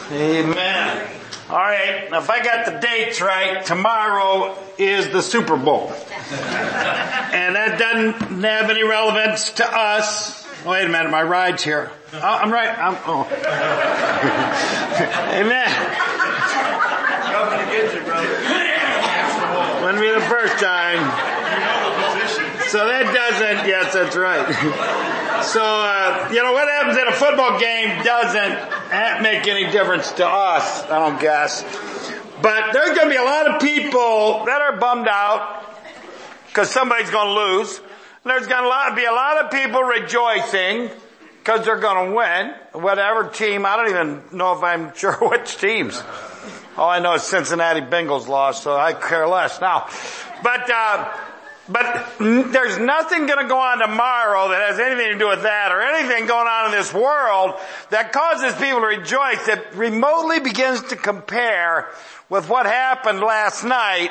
Amen. All right, now if I got the dates right, tomorrow is the Super Bowl. And that doesn't have any relevance to us. Wait a minute, my ride's here. Oh, I'm right. Amen. Coming to get you, brother. Wouldn't be the first time. So that doesn't, yes, that's right. So, what happens in a football game doesn't make any difference to us, I don't guess. But there's going to be a lot of people that are bummed out because somebody's going to lose. There's going to be a lot of people rejoicing because they're going to win. Whatever team, I don't even know if I'm sure which teams. All I know is Cincinnati Bengals lost, so I care less now. But there's nothing going to go on tomorrow that has anything to do with that or anything going on in this world that causes people to rejoice that remotely begins to compare with what happened last night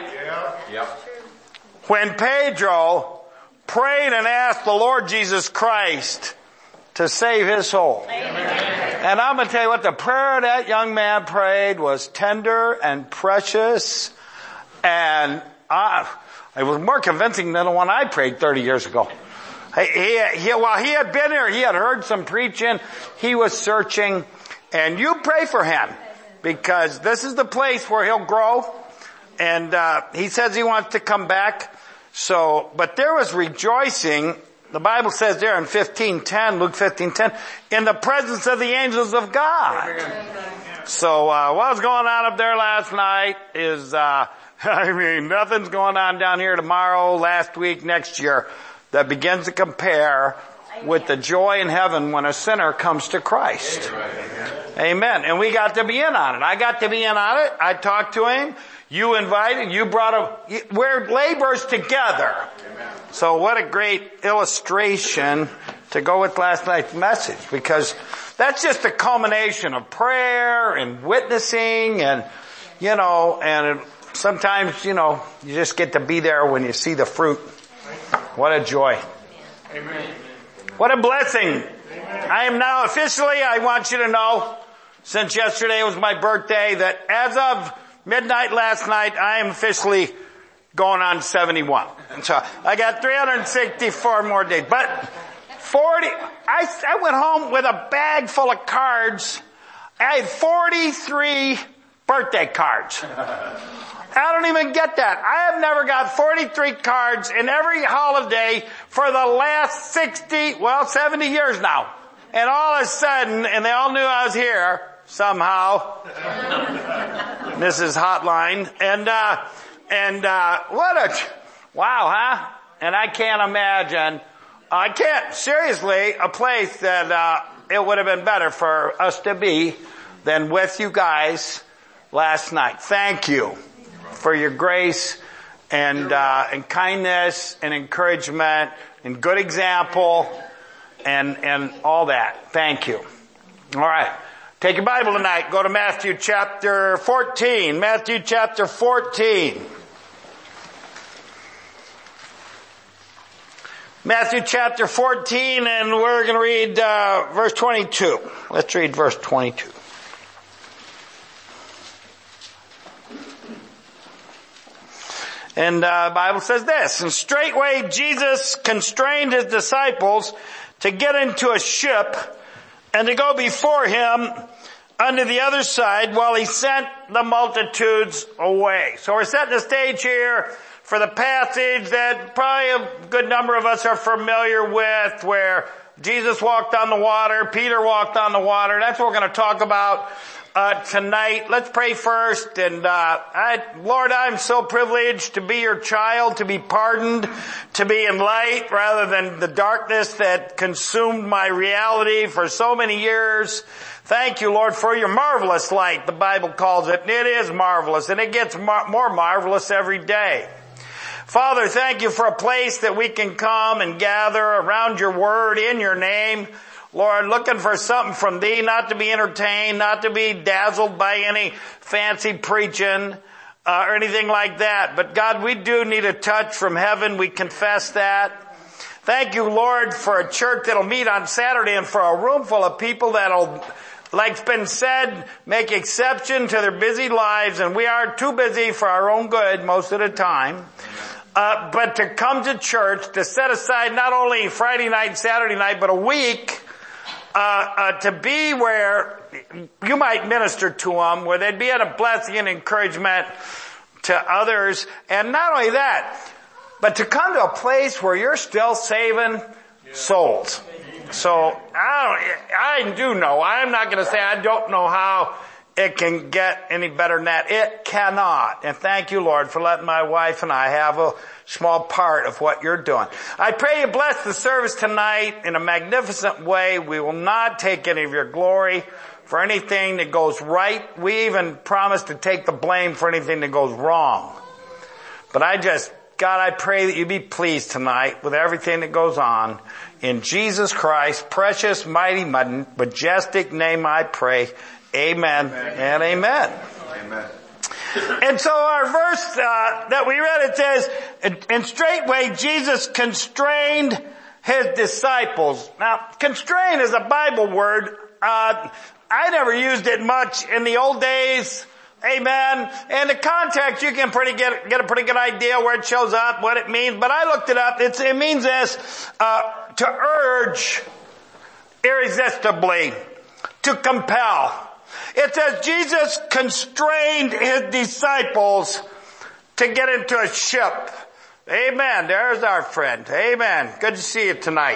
when Pedro prayed and asked the Lord Jesus Christ to save his soul. Amen. And I'm going to tell you what the prayer that young man prayed was tender and precious, and it was more convincing than the one I prayed 30 years ago. While he had been here, he had heard some preaching, he was searching, and you pray for him, because this is the place where he'll grow, and he says he wants to come back. So, but there was rejoicing, the Bible says there in 15:10, Luke 15:10, in the presence of the angels of God. So, what was going on up there last night is, nothing's going on down here tomorrow, last week, next year that begins to compare with the joy in heaven when a sinner comes to Christ. Amen. And we got to be in on it. I got to be in on it. I talked to him. You invited, you brought we're laborers together. So what a great illustration to go with last night's message, because that's just a culmination of prayer and witnessing and, sometimes, you just get to be there when you see the fruit. What a joy. Amen. What a blessing. Amen. I am now officially, I want you to know, since yesterday was my birthday, that as of midnight last night, I am officially going on 71. And so I got 364 more days. But 40, I went home with a bag full of cards. I had 43 birthday cards. I don't even get that. I have never got 43 cards in every holiday for the last 70 years now. And all of a sudden, and they all knew I was here somehow. Mrs. Hotline. Wow, huh? And I can't imagine, seriously, a place that, it would have been better for us to be than with you guys last night. Thank you for your grace and kindness and encouragement and good example and all that. Thank you. All right. Take your Bible tonight. Go to Matthew chapter 14. Matthew chapter 14. Matthew chapter 14, and we're going to read verse 22. Let's read verse 22. And the Bible says this, and straightway Jesus constrained his disciples to get into a ship and to go before him unto the other side while he sent the multitudes away. So we're setting the stage here for the passage that probably a good number of us are familiar with, where Jesus walked on the water, Peter walked on the water. That's what we're going to talk about tonight. Let's pray first. And Lord, I'm so privileged to be your child, to be pardoned, to be in light rather than the darkness that consumed my reality for so many years. Thank you, Lord, for your marvelous light, the Bible calls it. And it is marvelous, and it gets more marvelous every day. Father, thank you for a place that we can come and gather around your word in your name. Lord, looking for something from thee, not to be entertained, not to be dazzled by any fancy preaching or anything like that. But God, we do need a touch from heaven. We confess that. Thank you, Lord, for a church that'll meet on Saturday and for a room full of people that'll like's been said, make exception to their busy lives, and we are too busy for our own good most of the time. But to come to church, to set aside not only Friday night and Saturday night, but a week, to be where you might minister to them, where they'd be at a blessing and encouragement to others. And not only that, but to come to a place where you're still saving souls. So I do know. I'm not going to say I don't know how it can get any better than that. It cannot. And thank you, Lord, for letting my wife and I have a small part of what you're doing. I pray you bless the service tonight in a magnificent way. We will not take any of your glory for anything that goes right. We even promise to take the blame for anything that goes wrong. But God, I pray that you be pleased tonight with everything that goes on. In Jesus Christ's precious, mighty, majestic name I pray. Amen, and amen. Amen. And so our verse that we read, it says, and straightway Jesus constrained his disciples. Now, constrain is a Bible word. I never used it much in the old days. Amen. In the context, you can get a pretty good idea where it shows up, what it means. But I looked it up. It means this, to urge irresistibly, to compel. It says Jesus constrained his disciples to get into a ship. Amen. There's our friend. Amen. Good to see you tonight.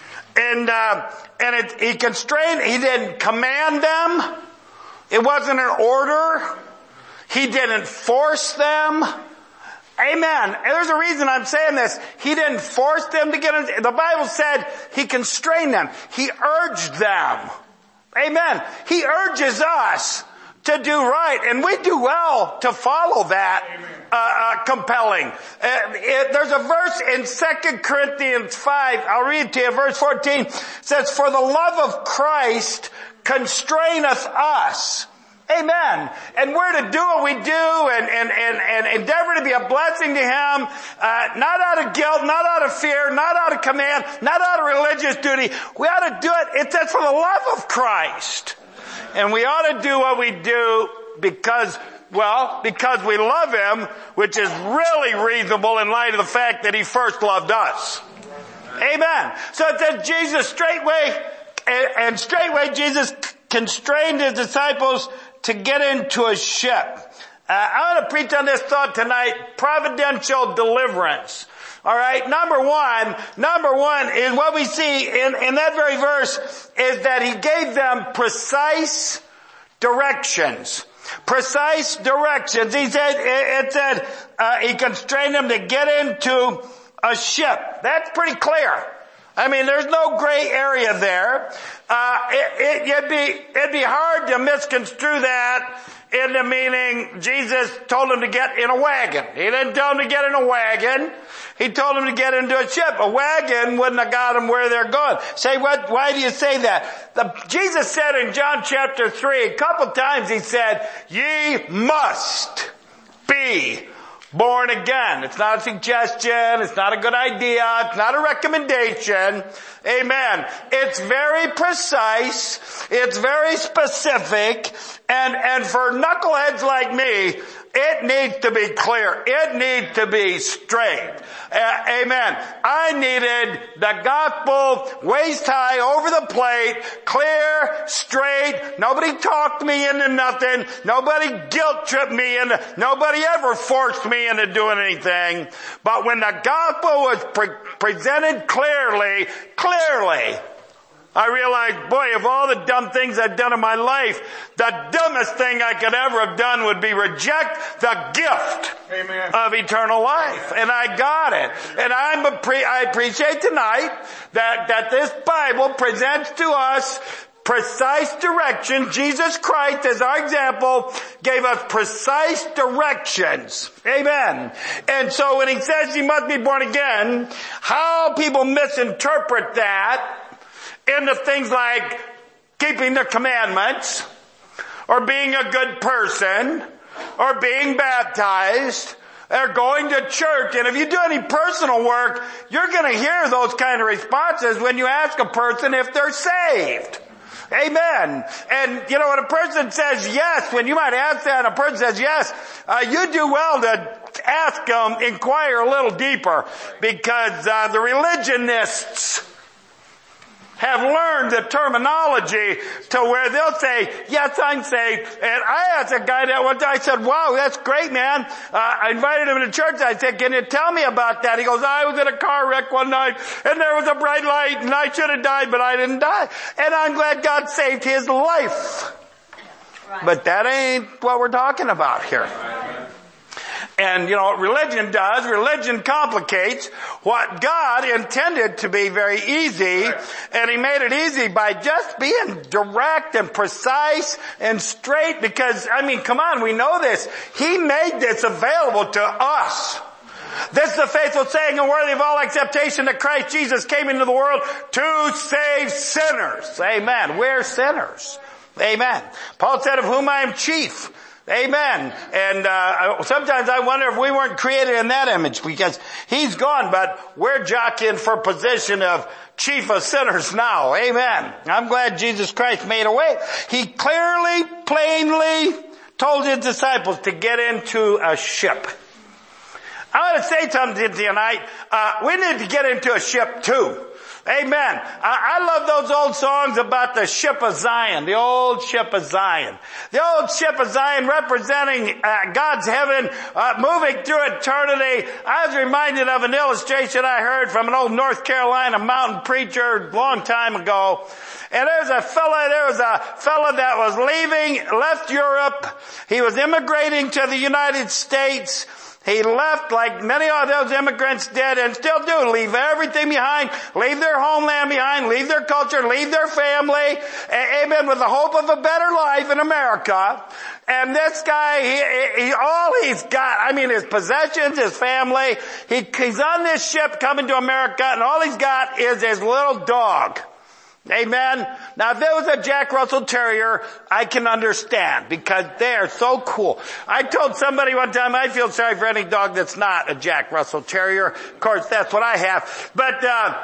He constrained, he didn't command them. It wasn't an order. He didn't force them. Amen. And there's a reason I'm saying this. He didn't force them to get in. The Bible said he constrained them. He urged them. Amen. He urges us to do right, and we do well to follow that compelling. There's a verse in 2 Corinthians 5, I'll read to you, verse 14, says, for the love of Christ constraineth us. Amen. And we're to do what we do and endeavor to be a blessing to Him, not out of guilt, not out of fear, not out of command, not out of religious duty. We ought to do it. It says for the love of Christ. And we ought to do what we do because we love Him, which is really reasonable in light of the fact that He first loved us. Amen. So it says Jesus straightway Jesus constrained His disciples to get into a ship. I want to preach on this thought tonight, providential deliverance. All right, number one is what we see in that very verse is that he gave them precise directions. Precise directions. He said, he constrained them to get into a ship. That's pretty clear. I mean, there's no gray area there. It'd be hard to misconstrue that in the meaning Jesus told them to get in a wagon. He didn't tell them to get in a wagon. He told them to get into a ship. A wagon wouldn't have got them where they're going. Say what? Why do you say that? Jesus said in John chapter 3, a couple times he said, ye must be born again. It's not a suggestion. It's not a good idea. It's not a recommendation. Amen. It's very precise. It's very specific. And for knuckleheads like me, it needs to be clear. It needs to be straight. Amen. I needed the gospel waist high over the plate, clear, straight. Nobody talked me into nothing. Nobody guilt tripped me into, nobody ever forced me into doing anything. But when the gospel was presented clearly, I realized, boy, of all the dumb things I've done in my life, the dumbest thing I could ever have done would be reject the gift of eternal life. And I got it. And I appreciate tonight that this Bible presents to us precise directions. Jesus Christ, as our example, gave us precise directions. Amen. And so when he says you must be born again, how people misinterpret that into things like keeping the commandments, or being a good person, or being baptized, or going to church. And if you do any personal work, you're going to hear those kind of responses when you ask a person if they're saved. Amen. And you know, when a person says yes, when you might ask that and a person says yes, you do well to ask inquire a little deeper, because the religionists have learned the terminology to where they'll say, yes, I'm saved. And I asked a guy that one time, I said, wow, that's great, man. I invited him to church. I said, can you tell me about that? He goes, I was in a car wreck one night and there was a bright light and I should have died, but I didn't die. And I'm glad God saved his life. Right. But that ain't what we're talking about here. And you know what religion does? Religion complicates what God intended to be very easy, and He made it easy by just being direct and precise and straight, because, I mean, come on, we know this. He made this available to us. This is the faithful saying and worthy of all acceptation, that Christ Jesus came into the world to save sinners. Amen. We're sinners. Amen. Paul said, of whom I am chief. Amen. And sometimes I wonder if we weren't created in that image, because He's gone, but we're jockeying for position of chief of sinners now. Amen. I'm glad Jesus Christ made a way. He clearly, plainly told His disciples to get into a ship. I want to say something to you tonight. We need to get into a ship too. Amen. I love those old songs about the ship of Zion, the old ship of Zion. The old ship of Zion representing God's heaven, moving through eternity. I was reminded of an illustration I heard from an old North Carolina mountain preacher a long time ago. And there was a fella that was left Europe. He was immigrating to the United States. He left like many of those immigrants did, and still do, leave everything behind, leave their homeland behind, leave their culture, leave their family, amen, with the hope of a better life in America. And this guy, all he's got, I mean, his possessions, his family, he's on this ship coming to America, and all he's got is his little dog. Amen. Now if there was a Jack Russell Terrier, I can understand, because they're so cool. I told somebody one time, I feel sorry for any dog that's not a Jack Russell Terrier. Of course, that's what I have. But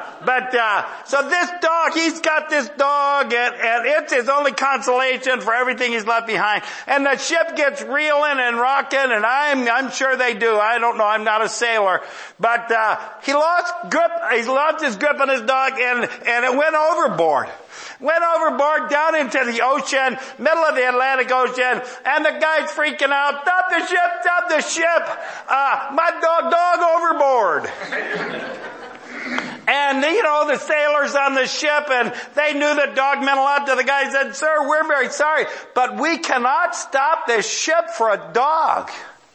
so this dog, he's got this dog, and it's his only consolation for everything he's left behind. And the ship gets reeling and rocking, and I'm sure they do. I don't know, I'm not a sailor. But he lost his grip on his dog, and it went overboard. Went overboard down into the ocean, middle of the Atlantic Ocean, and the guy's freaking out. Stop the ship, my dog overboard. And you know, the sailors on the ship, and they knew the dog meant a lot to the guy. He said, sir, we're very sorry, but we cannot stop this ship for a dog.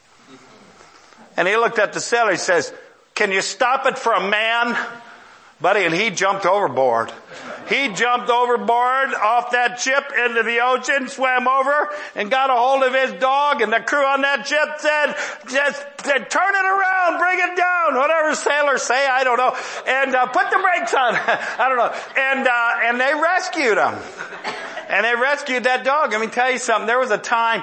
And he looked at the sailor, he says, can you stop it for a man? Buddy, and he jumped overboard. He jumped overboard off that ship into the ocean, swam over, and got a hold of his dog, and the crew on that ship said, turn it around, bring it down, whatever sailors say, I don't know, and put the brakes on, I don't know, and they rescued him. And they rescued that dog. Let me tell you something. There was a time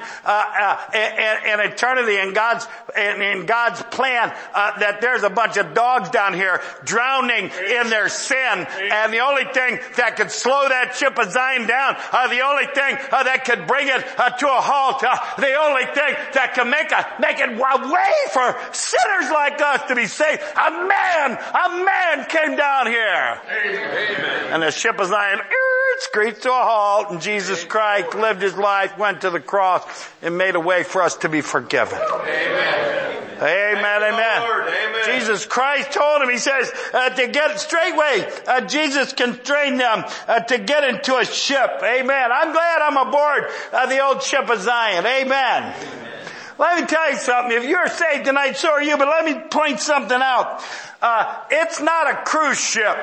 in eternity in God's plan that there's a bunch of dogs down here drowning in their sin, and the only thing that could slow that ship of Zion down, the only thing that could bring it to a halt, the only thing that could make it a way for sinners like us to be saved, a man came down here. Amen. And the ship of Zion screeched to a halt, and Jesus Christ lived His life, went to the cross, and made a way for us to be forgiven. Amen. Amen, amen. Amen. Jesus Christ told him, He says, to get straightway, Jesus constrained them to get into a ship. Amen. I'm glad I'm aboard the old ship of Zion. Amen. Let me tell you something. If you're saved tonight, so are you, but let me point something out. It's not a cruise ship.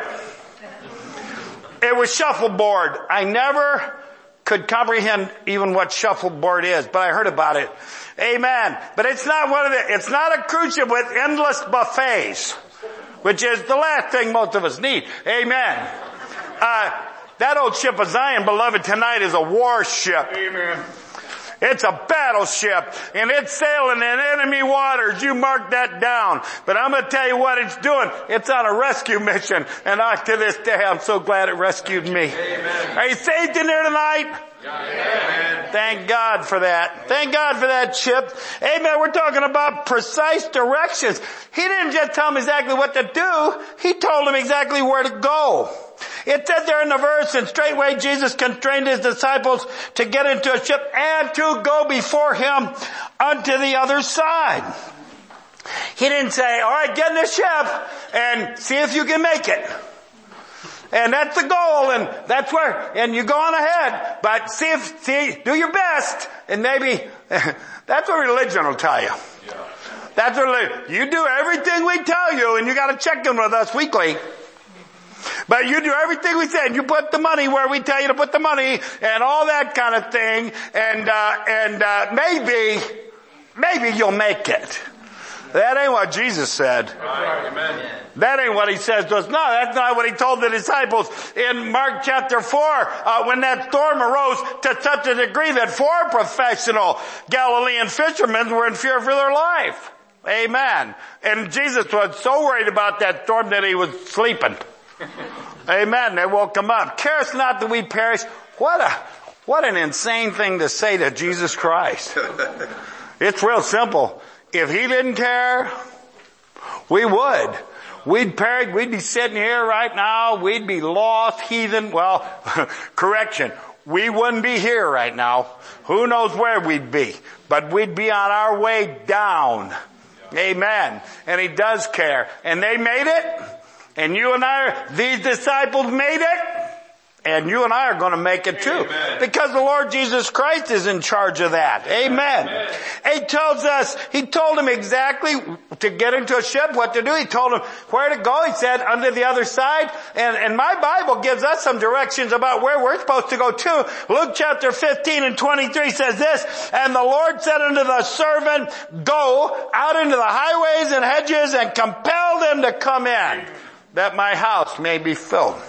It was shuffleboard. I never could comprehend even what shuffleboard is, but I heard about it. Amen. But it's not a cruise ship with endless buffets, which is the last thing most of us need. Amen. That old ship of Zion, beloved, tonight is a warship. Amen. It's a battleship, and it's sailing in enemy waters. You mark that down. But I'm going to tell you what it's doing. It's on a rescue mission, and to this day, I'm so glad it rescued me. Amen. Are you saved in here tonight? Amen. Thank God for that. Thank God for that ship. Amen. We're talking about precise directions. He didn't just tell him exactly what to do. He told him exactly where to go. It said there in the verse, and straightway Jesus constrained his disciples to get into a ship and to go before him unto the other side. He didn't say, all right, get in the ship and see if you can make it. And that's the goal, and that's where, and you go on ahead, but do your best, and maybe, that's what religion will tell you. Yeah. That's what you do everything we tell you, and you gotta check in with us weekly. But you do everything we say, and you put the money where we tell you to put the money, and all that kind of thing, and maybe you'll make it. That ain't what Jesus said. Amen. That ain't what he says to us. No, that's not what he told the disciples in Mark chapter 4, when that storm arose to such a degree that 4 professional Galilean fishermen were in fear for their life. Amen. And Jesus was so worried about that storm that he was sleeping. Amen. They woke him up. Carest not that we perish. What an insane thing to say to Jesus Christ. It's real simple. If he didn't care, we would. We'd perish. We'd be sitting here right now. We'd be lost, heathen. Well, correction. We wouldn't be here right now. Who knows where we'd be. But we'd be on our way down. Amen. And he does care. And they made it. And you and these disciples made it. And you and I are going to make it too. Amen. Because the Lord Jesus Christ is in charge of that. Amen. Amen. He told him exactly to get into a ship, what to do. He told him where to go. He said, under the other side. And my Bible gives us some directions about where we're supposed to go to. Luke chapter 15 and 23 says this, and the Lord said unto the servant, go out into the highways and hedges and compel them to come in, that my house may be filled.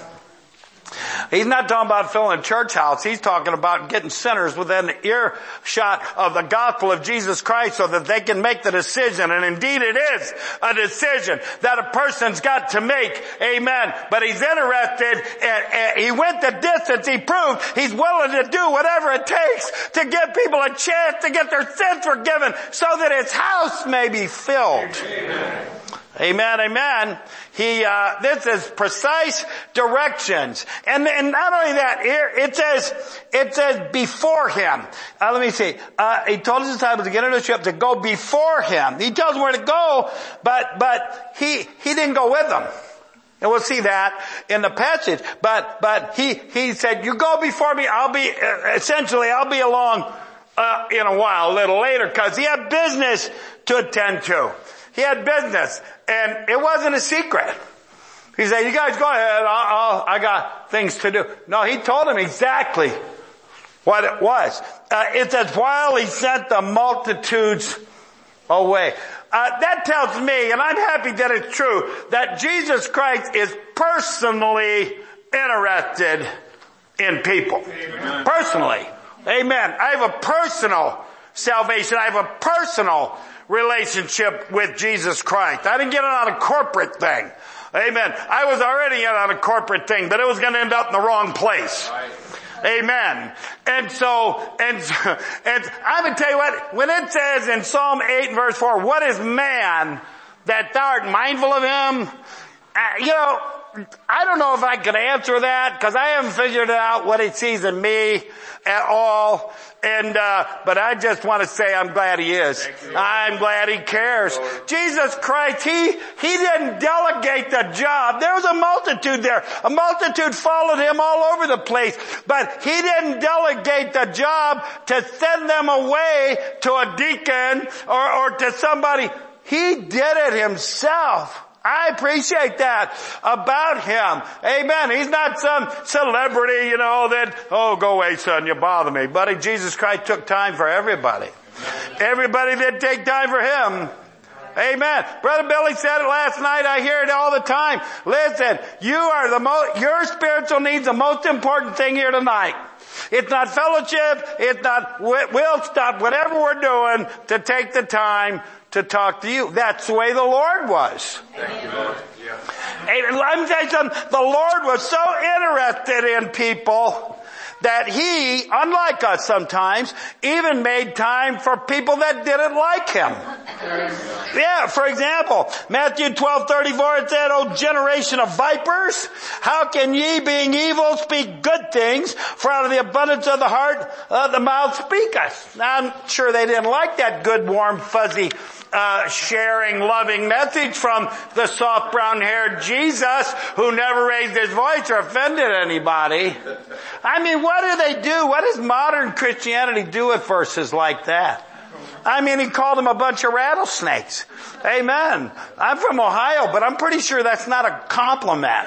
He's not talking about filling a church house. He's talking about getting sinners within the earshot of the gospel of Jesus Christ so that they can make the decision. And indeed it is a decision that a person's got to make. Amen. But he's interested, and he went the distance. He proved he's willing to do whatever it takes to give people a chance to get their sins forgiven so that his house may be filled. Amen. Amen, amen. This is precise directions. And not only that, here, it says before him. Let me see. He told his disciples to get into the ship to go before him. He tells them where to go, but he didn't go with them. And we'll see that in the passage. But he said, you go before me, I'll be along, in a while, a little later, cause he had business to attend to. He had business, and it wasn't a secret. He said, you guys go ahead, I got things to do. No, he told him exactly what it was. It says, while he sent the multitudes away. That tells me, and I'm happy that it's true, that Jesus Christ is personally interested in people. Amen. Personally. Amen. I have a personal salvation. I have a personal relationship with Jesus Christ. I didn't get it on a corporate thing. Amen. I was already in on a corporate thing, but it was going to end up in the wrong place. Right. Amen. And I'm going to tell you what, when it says in Psalm 8 and verse 4, what is man that thou art mindful of him? I don't know if I can answer that because I haven't figured out what he sees in me at all. But I just want to say I'm glad he is. I'm glad he cares. Jesus Christ, he didn't delegate the job. There was a multitude there. A multitude followed him all over the place. But he didn't delegate the job to send them away to a deacon or to somebody. He did it himself. I appreciate that about him. Amen. He's not some celebrity, that, go away, son, you bother me. Buddy, Jesus Christ took time for everybody. Everybody did take time for him. Amen. Brother Billy said it last night. I hear it all the time. Listen, your spiritual needs the most important thing here tonight. It's not fellowship. It's not, we'll stop whatever we're doing to take the time to talk to you. That's the way the Lord was. Thank you, Lord. Yeah. And let me tell you something. The Lord was so interested in people that He, unlike us sometimes, even made time for people that didn't like Him. Yeah, for example, Matthew 12:34, it said, "O generation of vipers, how can ye, being evil, speak good things? For out of the abundance of the heart, the mouth speaketh." Now, I'm sure they didn't like that good, warm, fuzzy, sharing, loving message from the soft brown-haired Jesus who never raised his voice or offended anybody. I mean, what do they do? What does modern Christianity do with verses like that? I mean, he called them a bunch of rattlesnakes. Amen. I'm from Ohio, but I'm pretty sure that's not a compliment.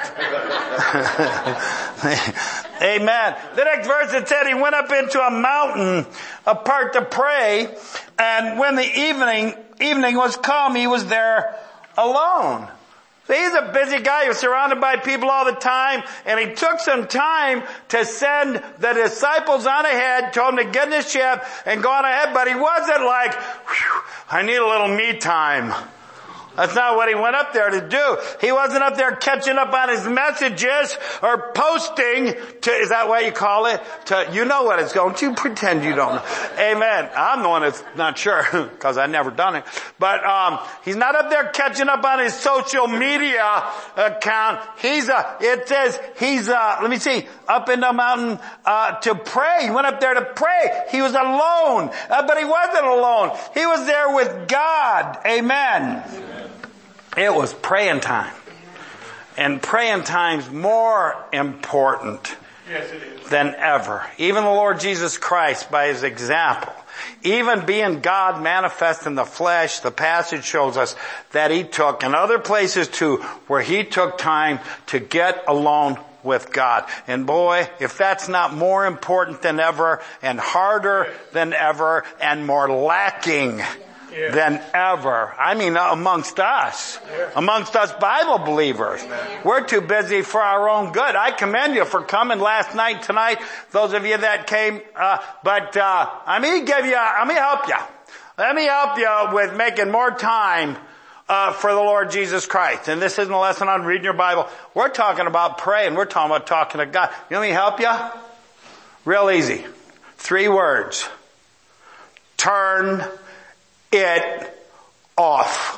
Amen. The next verse, it said he went up into a mountain apart to pray, and when the evening was come, he was there alone. So he's a busy guy. He was surrounded by people all the time, and he took some time to send the disciples on ahead, told them to get in the ship and go on ahead, but he wasn't like, I need a little me time. That's not what he went up there to do. He wasn't up there catching up on his messages or posting to, is that what you call it? To, you know what it's going to. Pretend you don't know. Amen. I'm the one that's not sure because I've never done it. But, he's not up there catching up on his social media account. It says he's, let me see, up in the mountain, to pray. He went up there to pray. He was alone. But he wasn't alone. He was there with God. Amen. It was praying time. And praying time's more important than ever. Even the Lord Jesus Christ, by His example, even being God manifest in the flesh, the passage shows us that He took, and other places too, where He took time to get alone with God. And boy, if that's not more important than ever, and harder than ever, and more lacking than ever. I mean, amongst us Bible believers. We're too busy for our own good. I commend you for coming last night, tonight, those of you that came, but let me help you. Let me help you with making more time for the Lord Jesus Christ. And this isn't a lesson on reading your Bible. We're talking about praying. We're talking about talking to God. You want me to help you? Real easy. 3 words. Turn it off.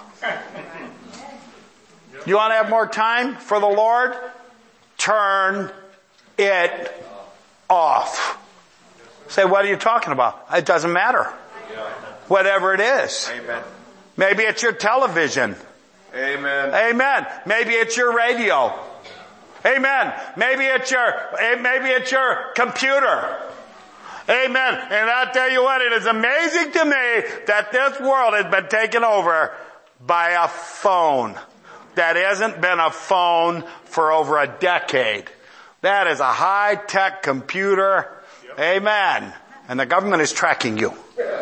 You want to have more time for the Lord? Turn it off. Say, what are you talking about? It doesn't matter. Whatever it is. Amen. Maybe it's your television. Amen. Amen. Maybe it's your radio. Amen. Maybe it's your computer. Amen. And I'll tell you what, it is amazing to me that this world has been taken over by a phone that hasn't been a phone for over a decade. That is a high-tech computer. Yep. Amen. And the government is tracking you.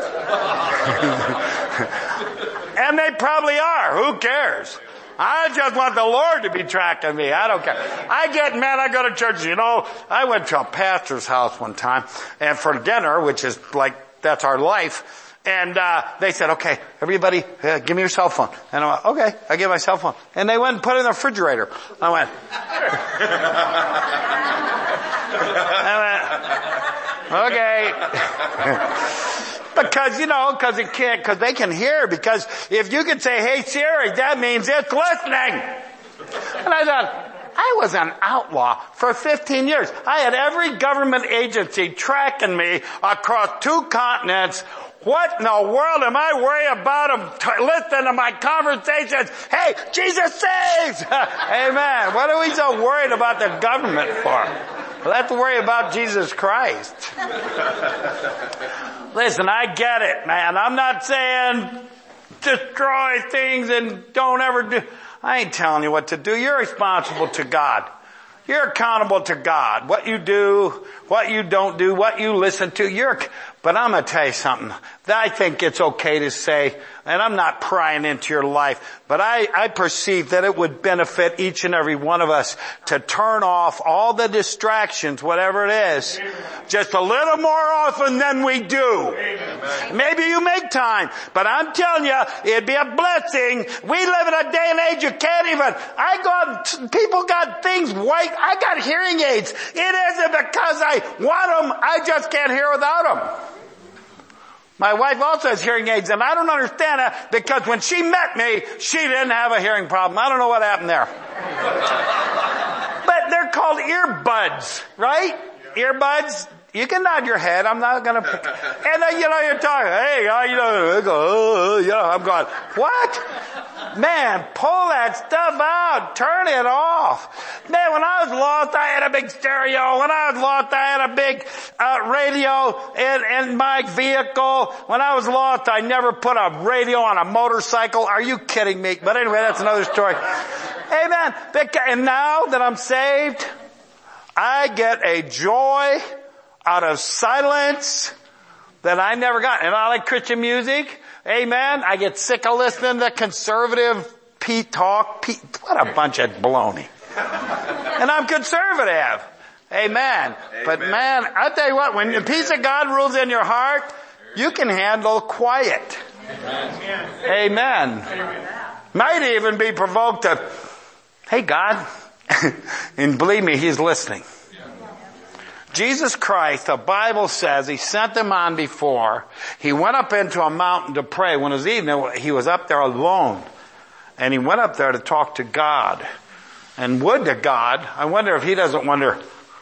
And they probably are. Who cares? I just want the Lord to be tracking me. I don't care. I get mad. I go to church. You know, I went to a pastor's house one time and for dinner, which is like, that's our life. And, they said, okay, everybody, give me your cell phone. And I went, okay, I give my cell phone. And they went and put it in the refrigerator. I went, okay. Because they can hear, because if you could say, hey Siri, that means it's listening. And I thought, I was an outlaw for 15 years. I had every government agency tracking me across 2 continents. What in the world am I worried about them listening to my conversations? Hey, Jesus saves! Amen. What are we so worried about the government for? Let's worry about Jesus Christ. Listen, I get it, man. I'm not saying destroy things and don't ever do. I ain't telling you what to do. You're responsible to God. You're accountable to God. What you do, what you don't do, what you listen to, but I'm going to tell you something. I think it's okay to say, and I'm not prying into your life, but I perceive that it would benefit each and every one of us to turn off all the distractions, whatever it is, just a little more often than we do. Maybe you make time, but I'm telling you, it'd be a blessing. We live in a day and age you can't even, people got things white. I got hearing aids. It isn't because I want them, I just can't hear without them. My wife also has hearing aids, and I don't understand that because when she met me, she didn't have a hearing problem. I don't know what happened there. But they're called earbuds, right? Earbuds. You can nod your head. I'm not going to. And then, you're talking, hey, how you doing? I go, I'm going, what? Man, pull that stuff out. Turn it off. Man, when I was lost, I had a big stereo. When I was lost, I had a big radio in my vehicle. When I was lost, I never put a radio on a motorcycle. Are you kidding me? But anyway, that's another story. Amen. And now that I'm saved, I get a joy out of silence that I never got. And I like Christian music. Amen. I get sick of listening to conservative talk. What a bunch of baloney. And I'm conservative. Amen. But man, I'll tell you what, when the peace of God rules in your heart, you can handle quiet. Amen. Might even be provoked to, hey God. And believe me, He's listening. Jesus Christ, the Bible says, He sent them on before. He went up into a mountain to pray. When it was evening, He was up there alone. And He went up there to talk to God. And would to God, I wonder if He doesn't wonder,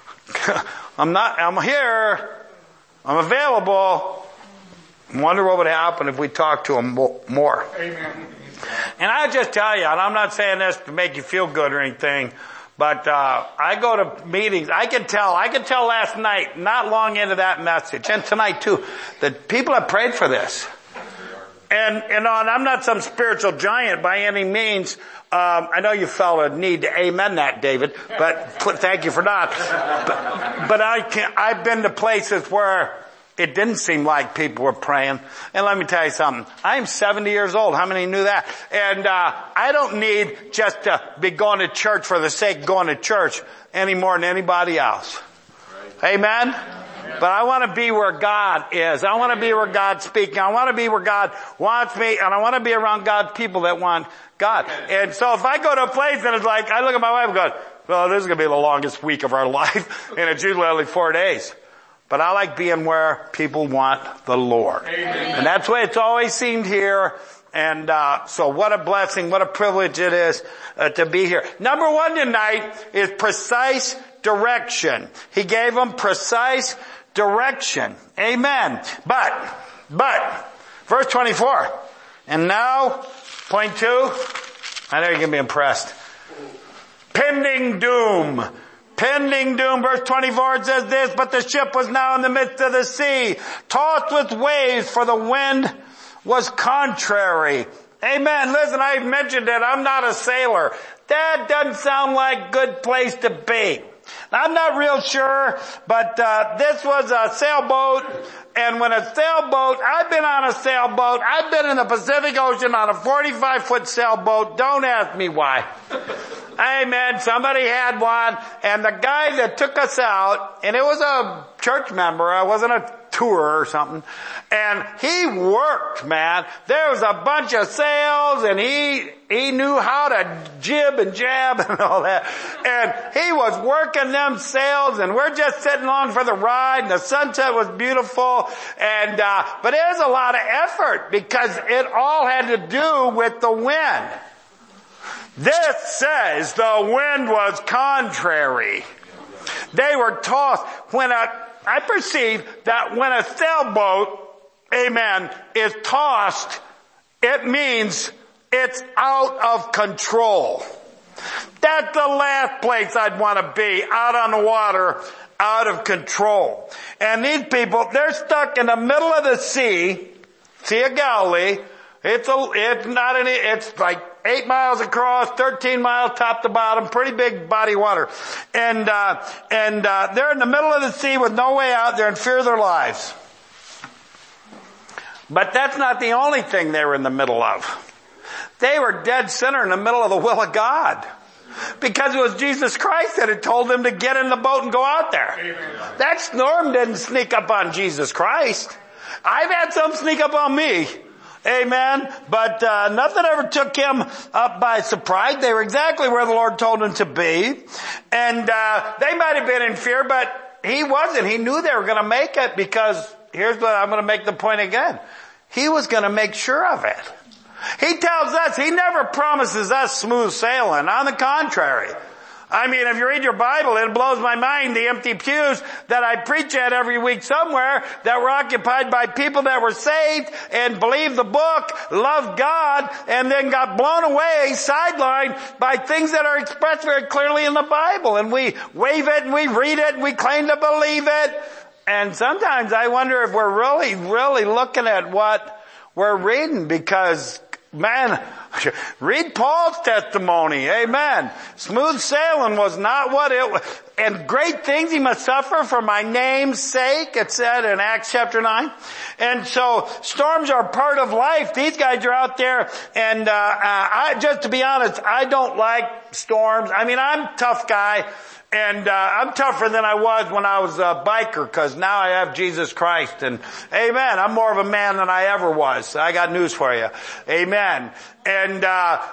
I'm here, I'm available. I wonder what would happen if we talked to Him more. Amen. And I just tell you, and I'm not saying this to make you feel good or anything, but I go to meetings. I can tell last night, not long into that message, and tonight too, that people have prayed for this. And I'm not some spiritual giant by any means. I know you felt a need to amen that, David, but thank you for not. But I've been to places where it didn't seem like people were praying. And let me tell you something. I'm 70 years old. How many knew that? And I don't need just to be going to church for the sake of going to church any more than anybody else. Amen? But I want to be where God is. I want to be where God's speaking. I want to be where God wants me, and I want to be around God's people that want God. And so if I go to a place and it's like, I look at my wife and go, well, this is going to be the longest week of our life, and it's usually only 4 days. But I like being where people want the Lord. Amen. And that's the way it's always seemed here. And so what a blessing, what a privilege it is to be here. Number one tonight is precise direction. He gave them precise direction. Amen. But, verse 24. And now, point 2. I know you're going to be impressed. Pending doom. Pending doom, verse 24, it says this, but the ship was now in the midst of the sea, tossed with waves, for the wind was contrary. Amen. Listen, I've mentioned it. I'm not a sailor. That doesn't sound like a good place to be. I'm not real sure, but this was a sailboat, and when a sailboat, I've been on a sailboat, I've been in the Pacific Ocean on a 45-foot sailboat, don't ask me why. Amen. Somebody had one, and the guy that took us out, and it was a church member, it wasn't a tour or something, and he worked, man. There was a bunch of sails, and he knew how to jib and jab and all that, and he was working them sails, and we're just sitting along for the ride, and the sunset was beautiful, and but it was a lot of effort, because it all had to do with the wind. This says the wind was contrary. They were tossed. I perceive that when a sailboat, amen, is tossed, it means it's out of control. That's the last place I'd want to be, out on the water, out of control. And these people, they're stuck in the middle of the Sea of Galilee, It's like 8 miles across, 13 miles top to bottom, pretty big body of water. And they're in the middle of the sea with no way out. They're in fear of their lives. But that's not the only thing they were in the middle of. They were dead center in the middle of the will of God. Because it was Jesus Christ that had told them to get in the boat and go out there. Amen. That storm didn't sneak up on Jesus Christ. I've had some sneak up on me. Amen. But nothing ever took him up by surprise. They were exactly where the Lord told them to be. And they might have been in fear, but he wasn't. He knew they were going to make it, because here's what I'm going to make the point again. He was going to make sure of it. He tells us, he never promises us smooth sailing. On the contrary. I mean, if you read your Bible, it blows my mind, the empty pews that I preach at every week somewhere that were occupied by people that were saved and believed the book, loved God, and then got blown away, sidelined by things that are expressed very clearly in the Bible. And we wave it and we read it and we claim to believe it. And sometimes I wonder if we're really, really looking at what we're reading, because, man, read Paul's testimony. Amen. Smooth sailing was not what it was. And great things he must suffer for my name's sake, it said in Acts chapter 9. And so storms are part of life. These guys are out there, and just to be honest, I don't like storms. I mean, I'm a tough guy. And I'm tougher than I was when I was a biker, because now I have Jesus Christ. And amen, I'm more of a man than I ever was. I got news for you. Amen. And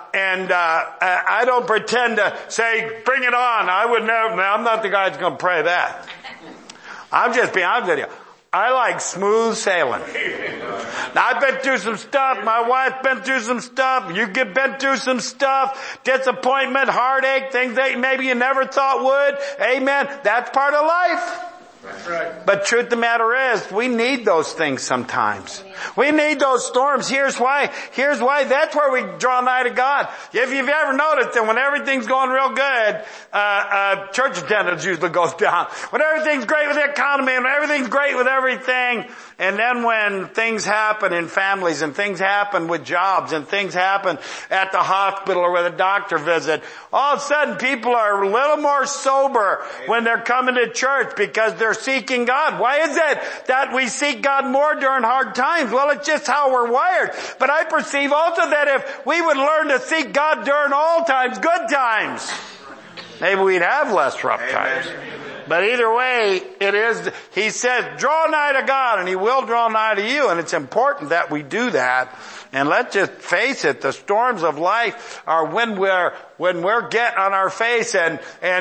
I don't pretend to say, bring it on. I would never, I'm not the guy that's going to pray that. I'm just being honest with you. I like smooth sailing. Now, I've been through some stuff. My wife's been through some stuff. You get been through some stuff. Disappointment, heartache, things that maybe you never thought would. Amen. That's part of life. That's right. But truth of the matter is, we need those things sometimes. We need those storms. Here's why. That's where we draw nigh to God. If you've ever noticed that when everything's going real good, church attendance usually goes down. When everything's great with the economy and everything's great with everything, and then when things happen in families and things happen with jobs and things happen at the hospital or with a doctor visit, all of a sudden people are a little more sober when they're coming to church, because they're seeking God. Why is it that we seek God more during hard times? Well, it's just how we're wired. But I perceive also that if we would learn to seek God during all times, good times, maybe we'd have less rough times. But either way, it is, he says, draw nigh to God, and he will draw nigh to you. And it's important that we do that. And let's just face it, the storms of life are when we're getting on our face and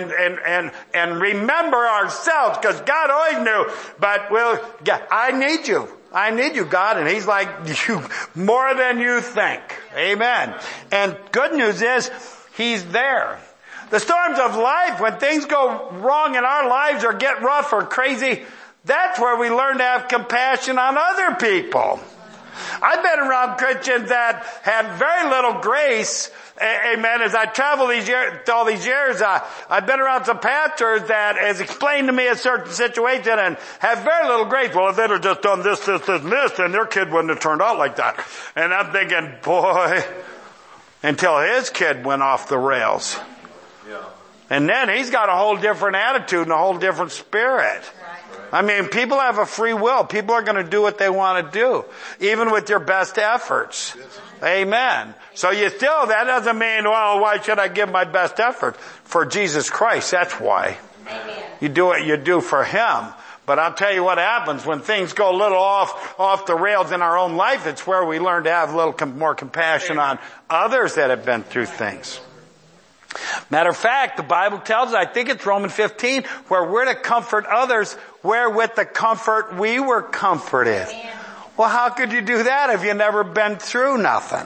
remember ourselves, because God always knew, but I need you. I need you, God. And he's like, you more than you think. Amen. And good news is, he's there. The storms of life, when things go wrong in our lives or get rough or crazy, that's where we learn to have compassion on other people. I've been around Christians that had very little grace. Amen. As I travel all these years, I've been around some pastors that has explained to me a certain situation and have very little grace. Well, if they'd have just done this, then their kid wouldn't have turned out like that. And I'm thinking, boy, until his kid went off the rails. Yeah. And then he's got a whole different attitude and a whole different spirit. I mean, people have a free will. People are going to do what they want to do, even with your best efforts. Amen. So that doesn't mean, well, why should I give my best effort? For Jesus Christ, that's why. Amen. You do what you do for Him. But I'll tell you what happens when things go a little off the rails in our own life. It's where we learn to have a little more compassion on others that have been through things. Matter of fact, the Bible tells us, I think it's Romans 15, where we're to comfort others wherewith the comfort we were comforted. Well, how could you do that if you never been through nothing?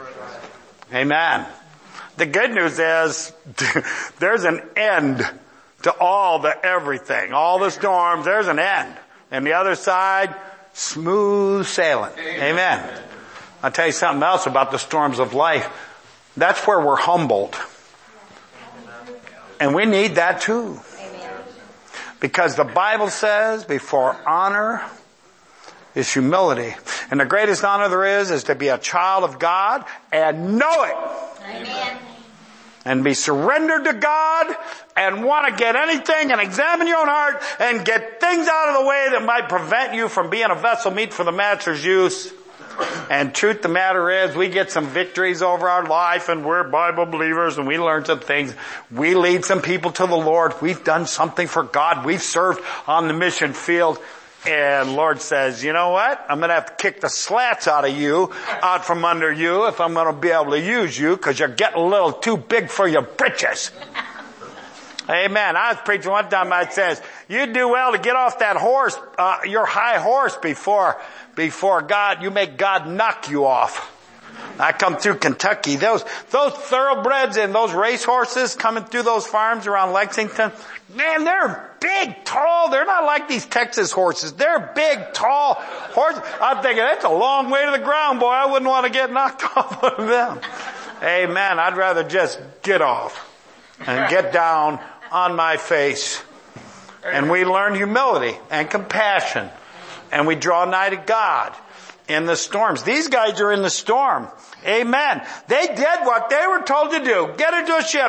Amen. The good news is there's an end to all the everything, all the storms. There's an end. And the other side, smooth sailing. Amen. I'll tell you something else about the storms of life. That's where we're humbled. And we need that too. Amen. Because the Bible says before honor is humility. And the greatest honor there is to be a child of God and know it. Amen. And be surrendered to God and want to get anything and examine your own heart and get things out of the way that might prevent you from being a vessel meet for the Master's use. And truth the matter is, we get some victories over our life and we're Bible believers and we learn some things. We lead some people to the Lord. We've done something for God. We've served on the mission field. And Lord says, you know what? I'm going to have to kick the slats out of you, out from under you, if I'm going to be able to use you, because you're getting a little too big for your britches. Amen. I was preaching one time, I says, you do well to get off that horse, your high horse before God, you make God knock you off. I come through Kentucky. Those thoroughbreds and those race horses coming through those farms around Lexington, man, they're big, tall. They're not like these Texas horses. They're big, tall horses. I'm thinking, that's a long way to the ground, boy. I wouldn't want to get knocked off of them. Amen. I'd rather just get off and get down on my face. And we learn humility and compassion. And we draw nigh to God in the storms. These guys are in the storm. Amen. They did what they were told to do. Get into a ship.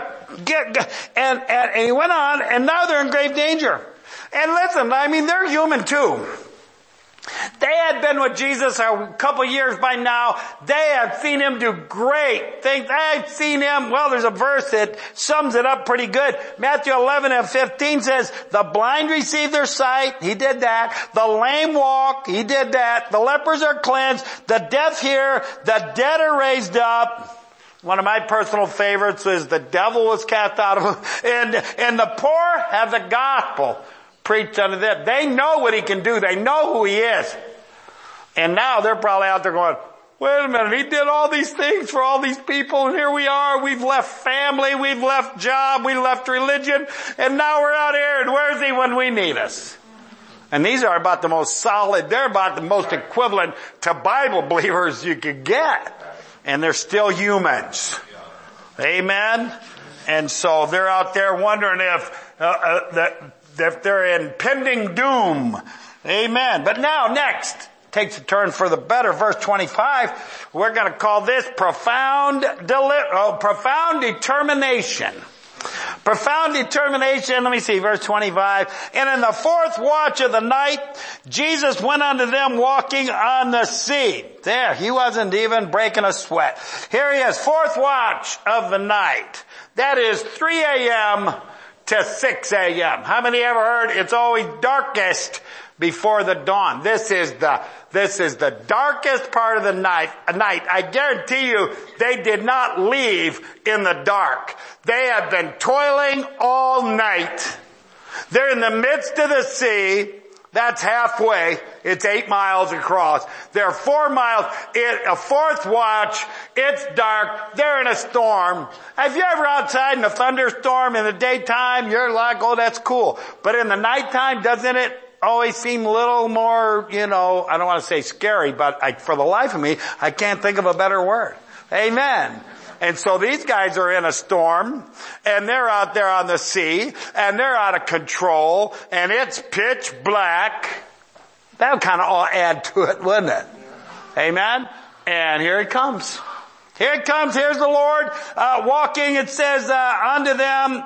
And he went on, and now they're in grave danger. And listen, I mean, they're human too. They had been with Jesus a couple years by now. They had seen him do great things. I've seen him, well, there's a verse that sums it up pretty good. Matthew 11:15 says, the blind receive their sight. He did that. The lame walk. He did that. The lepers are cleansed. The deaf hear. The dead are raised up. One of my personal favorites is the devil was cast out of him. And the poor have the gospel preached unto them. They know what he can do. They know who he is. And now they're probably out there going, wait a minute, he did all these things for all these people and here we are. We've left family, we've left job, we left religion, and now we're out here and where's he when we need us? And these are about the most solid, they're about the most equivalent to Bible believers you could get. And they're still humans. Amen? And so they're out there wondering if they're in pending doom. Amen. But now, next, takes a turn for the better. Verse 25, we're going to call this profound determination. Profound determination. Let me see, verse 25. And in the fourth watch of the night, Jesus went unto them walking on the sea. There, he wasn't even breaking a sweat. Here he is, fourth watch of the night. That is 3 a.m. to 6 a.m. How many ever heard it's always darkest before the dawn? This is the darkest part of the night. I guarantee you they did not leave in the dark. They have been toiling all night. They're in the midst of the sea. That's halfway. It's 8 miles across. They're 4 miles. A fourth watch. It's dark. They're in a storm. If you're ever outside in a thunderstorm in the daytime, you're like, oh, that's cool. But in the nighttime, doesn't it always seem a little more, I don't want to say scary, but for the life of me, I can't think of a better word. Amen. And so these guys are in a storm, and they're out there on the sea, and they're out of control, and it's pitch black. That would kind of all add to it, wouldn't it? Amen? And here it comes. Here it comes. Here's the Lord walking. It says unto them,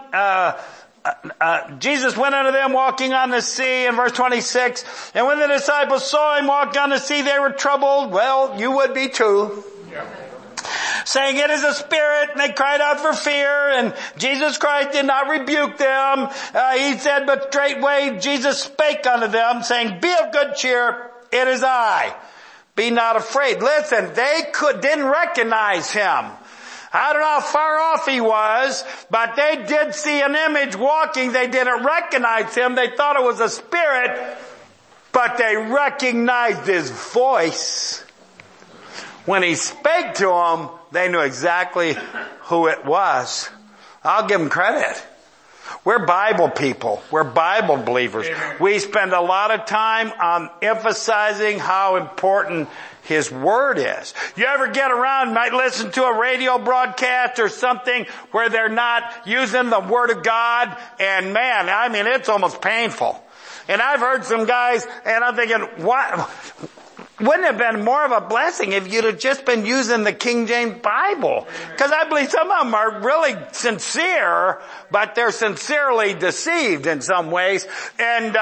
Jesus went unto them walking on the sea in verse 26. And when the disciples saw him walk on the sea, they were troubled. Well, you would be too. Yeah. Saying, it is a spirit, and they cried out for fear, and Jesus Christ did not rebuke them. He said, but straightway Jesus spake unto them, saying, be of good cheer, it is I. Be not afraid. Listen, they didn't recognize him. I don't know how far off he was, but they did see an image walking. They didn't recognize him. They thought it was a spirit, but they recognized his voice. When he spake to them, they knew exactly who it was. I'll give them credit. We're Bible people. We're Bible believers. We spend a lot of time on emphasizing how important his word is. You ever get around, might listen to a radio broadcast or something where they're not using the word of God, and man, I mean, it's almost painful. And I've heard some guys, and I'm thinking, what? wouldn't it have been more of a blessing if you'd have just been using the King James Bible? Because I believe some of them are really sincere, but they're sincerely deceived in some ways. And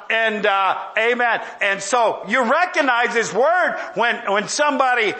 amen. And so you recognize this word when somebody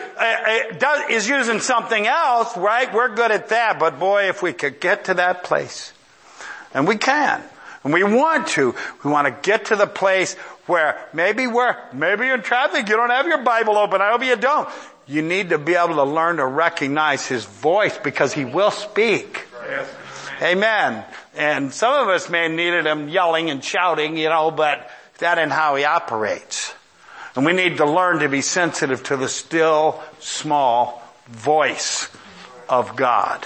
is using something else, right? We're good at that. But boy, if we could get to that place, and we can, and we want to get to the place where maybe in traffic you don't have your Bible open. I hope you don't. You need to be able to learn to recognize His voice because He will speak. Yes. Amen. And some of us may have needed Him yelling and shouting, but that ain't how He operates. And we need to learn to be sensitive to the still, small voice of God.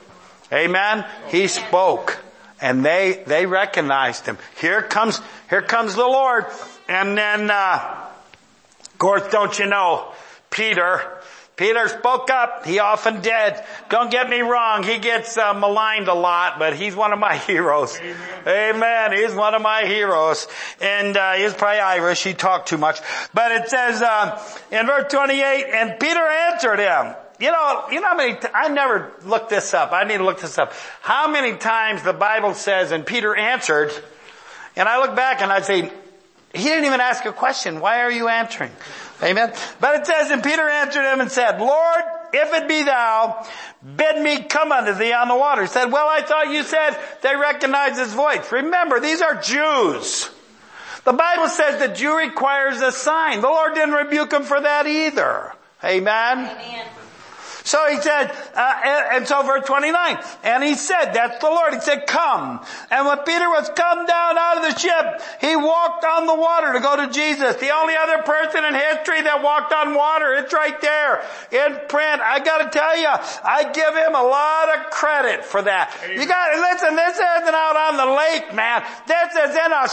Amen. He spoke. And they recognized Him. Here comes the Lord. And then, of course, don't you know, Peter spoke up. He often did. Don't get me wrong. He gets maligned a lot, but he's one of my heroes. Amen. He's one of my heroes. And he's probably Irish. He talked too much. But it says in verse 28, and Peter answered him. You know how many, I never looked this up. I need to look this up. How many times the Bible says, and Peter answered, and I look back and I'd say, he didn't even ask a question. Why are you answering? Amen. But it says, and Peter answered him and said, Lord, if it be thou, bid me come unto thee on the water. He said, well, I thought you said they recognize His voice. Remember, these are Jews. The Bible says the Jew requires a sign. The Lord didn't rebuke him for that either. Amen. Amen. So he said, and so verse 29, and he said, that's the Lord, he said, come. And when Peter was come down out of the ship, he walked on the water to go to Jesus. The only other person in history that walked on water, it's right there in print. I gotta tell you, I give him a lot of credit for that. You gotta listen, this isn't out on the lake, man. This is in a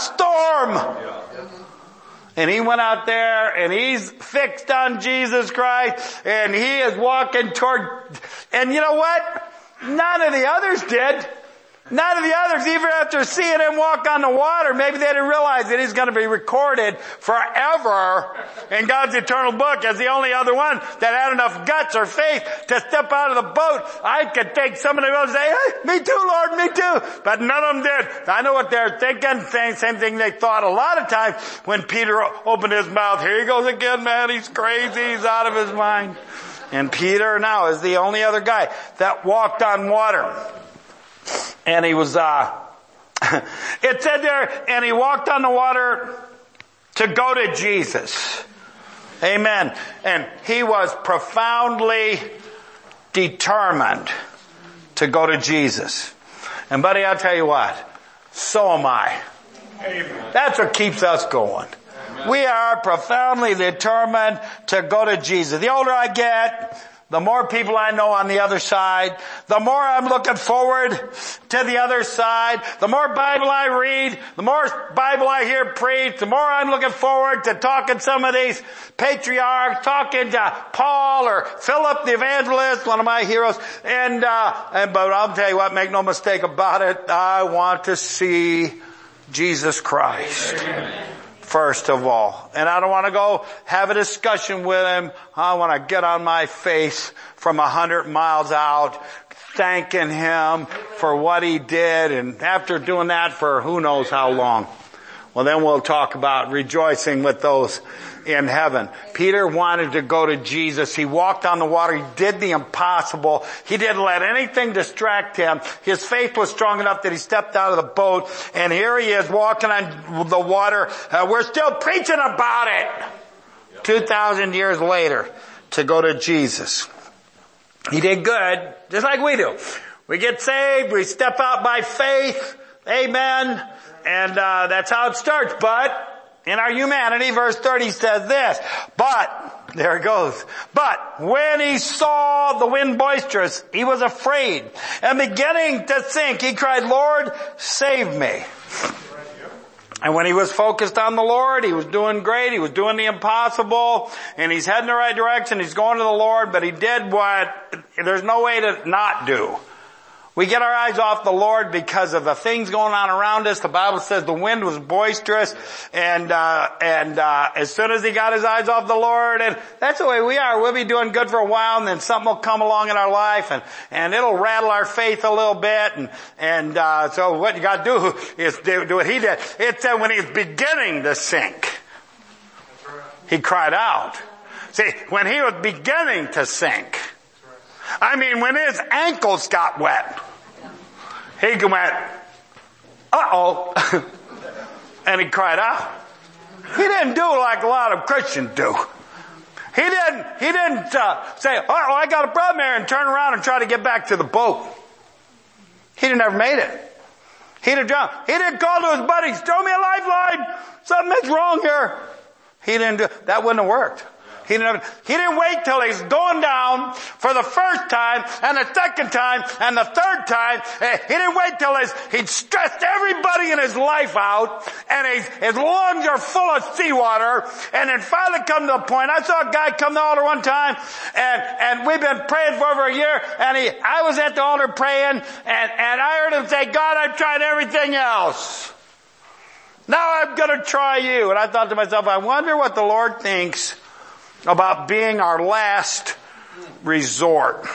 storm. And he went out there and he's fixed on Jesus Christ and he is walking toward, and you know what? None of the others did. None of the others, even after seeing him walk on the water, maybe they didn't realize that he's going to be recorded forever in God's eternal book as the only other one that had enough guts or faith to step out of the boat. I could take some of them and say, hey, me too, Lord, me too. But none of them did. I know what they're thinking. Same thing they thought a lot of times when Peter opened his mouth. Here he goes again, man. He's crazy. He's out of his mind. And Peter now is the only other guy that walked on water. And he was, it said there, and he walked on the water to go to Jesus. Amen. And he was profoundly determined to go to Jesus. And buddy, I'll tell you what, so am I. Amen. That's what keeps us going. Amen. We are profoundly determined to go to Jesus. The older I get, the more people I know on the other side, the more I'm looking forward to the other side, the more Bible I read, the more Bible I hear preached, the more I'm looking forward to talking to some of these patriarchs, talking to Paul or Philip the evangelist, one of my heroes, but I'll tell you what, make no mistake about it, I want to see Jesus Christ. Amen. First of all. And I don't want to go have a discussion with him. I want to get on my face from 100 miles out, thanking him for what he did. And after doing that for who knows how long, well, then we'll talk about rejoicing with those in heaven. Peter wanted to go to Jesus. He walked on the water. He did the impossible. He didn't let anything distract him. His faith was strong enough that he stepped out of the boat. And here he is walking on the water. We're still preaching about it 2,000 years later to go to Jesus. He did good, just like we do. We get saved. We step out by faith. Amen. And that's how it starts. But in our humanity, verse 30 says this, but, there it goes, but when he saw the wind boisterous, he was afraid, and beginning to sink, he cried, Lord, save me. And when he was focused on the Lord, he was doing great, he was doing the impossible, and he's heading the right direction, he's going to the Lord, but he did what there's no way to not do. We get our eyes off the Lord because of the things going on around us. The Bible says the wind was boisterous, and as soon as he got his eyes off the Lord, and that's the way we are. We'll be doing good for a while, and then something will come along in our life, and it'll rattle our faith a little bit, and so what you got to do is do what he did. It said when he was beginning to sink, he cried out. See, when he was beginning to sink, I mean, when his ankles got wet, he went, uh-oh, and he cried out. He didn't do like a lot of Christians do. He didn't say, uh-oh, I got a problem here, and turn around and try to get back to the boat. He'd have never made it. He'd have drowned. He didn't call to his buddies, throw me a lifeline. Something's wrong here. He didn't do, that wouldn't have worked. He didn't wait till he's going down for the first time and the second time and the third time. He didn't wait till he'd stressed everybody in his life out and his lungs are full of seawater, and then finally come to the point. I saw a guy come to the altar one time, and we've been praying for over a year, and I was at the altar praying, and I heard him say, God, I've tried everything else. Now I'm going to try you. And I thought to myself, I wonder what the Lord thinks about being our last resort.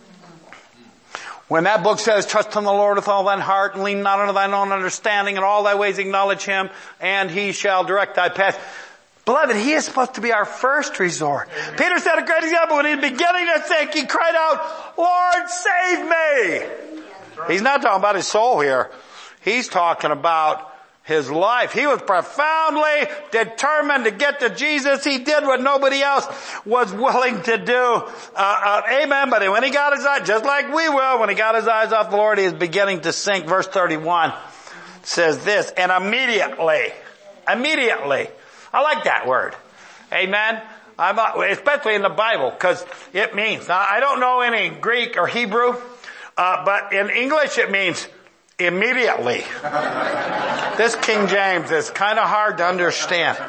When that book says, trust in the Lord with all thine heart and lean not unto thine own understanding, in all thy ways acknowledge him, and he shall direct thy path. Beloved, he is supposed to be our first resort. Amen. Peter set a great example. When he was beginning to sink, he cried out, Lord, save me. He's not talking about his soul here. He's talking about his life. He was profoundly determined to get to Jesus. He did what nobody else was willing to do. Amen. But when he got his eyes, just like we will, when he got his eyes off the Lord, he was beginning to sink. Verse 31 says this, and immediately, I like that word. Amen. Especially in the Bible, because it means, now I don't know any Greek or Hebrew, but in English it means immediately. This King James is kind of hard to understand.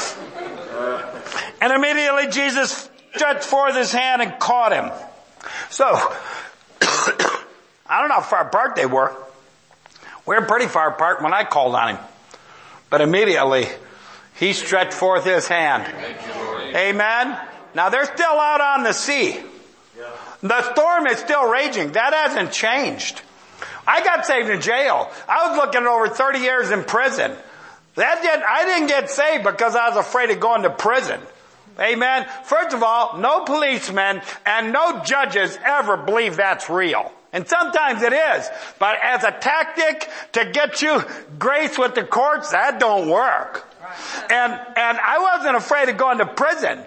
And immediately Jesus stretched forth his hand and caught him. So, I don't know how far apart they were. We were pretty far apart when I called on him. But immediately, he stretched forth his hand. Amen. Now they're still out on the sea. The storm is still raging. That hasn't changed. I got saved in jail. I was looking at over 30 years in prison. I didn't get saved because I was afraid of going to prison. Amen. First of all, no policemen and no judges ever believe that's real. And sometimes it is. But as a tactic to get you grace with the courts, that don't work. And I wasn't afraid of going to prison.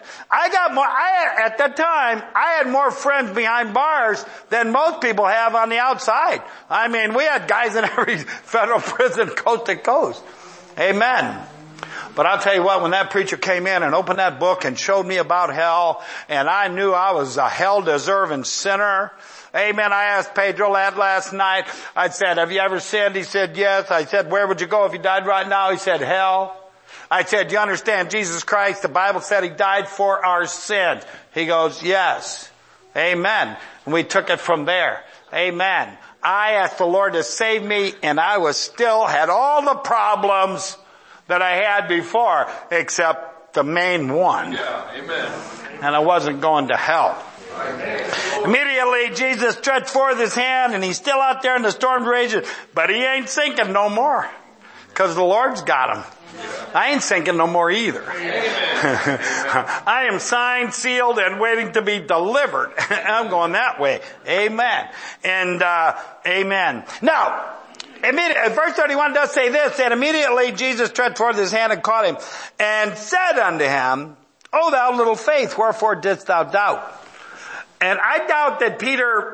At that time, I had more friends behind bars than most people have on the outside. I mean, we had guys in every federal prison coast to coast. Amen. But I'll tell you what, when that preacher came in and opened that book and showed me about hell, and I knew I was a hell-deserving sinner. Amen. I asked Pedro that last night. I said, have you ever sinned? He said, yes. I said, where would you go if you died right now? He said, hell. I said, do you understand Jesus Christ? The Bible said he died for our sins. He goes, yes. Amen. And we took it from there. Amen. I asked the Lord to save me, and I had all the problems that I had before, except the main one. Yeah, amen. And I wasn't going to hell. Amen. Immediately, Jesus stretched forth his hand, and he's still out there in the storm raging, but he ain't sinking no more, because the Lord's got him. I ain't sinking no more either. I am signed, sealed, and waiting to be delivered. I'm going that way. Amen. And, amen. Now, verse 31 does say this, and immediately Jesus stretched forth his hand and caught him, and said unto him, O thou little faith, wherefore didst thou doubt? And I doubt that Peter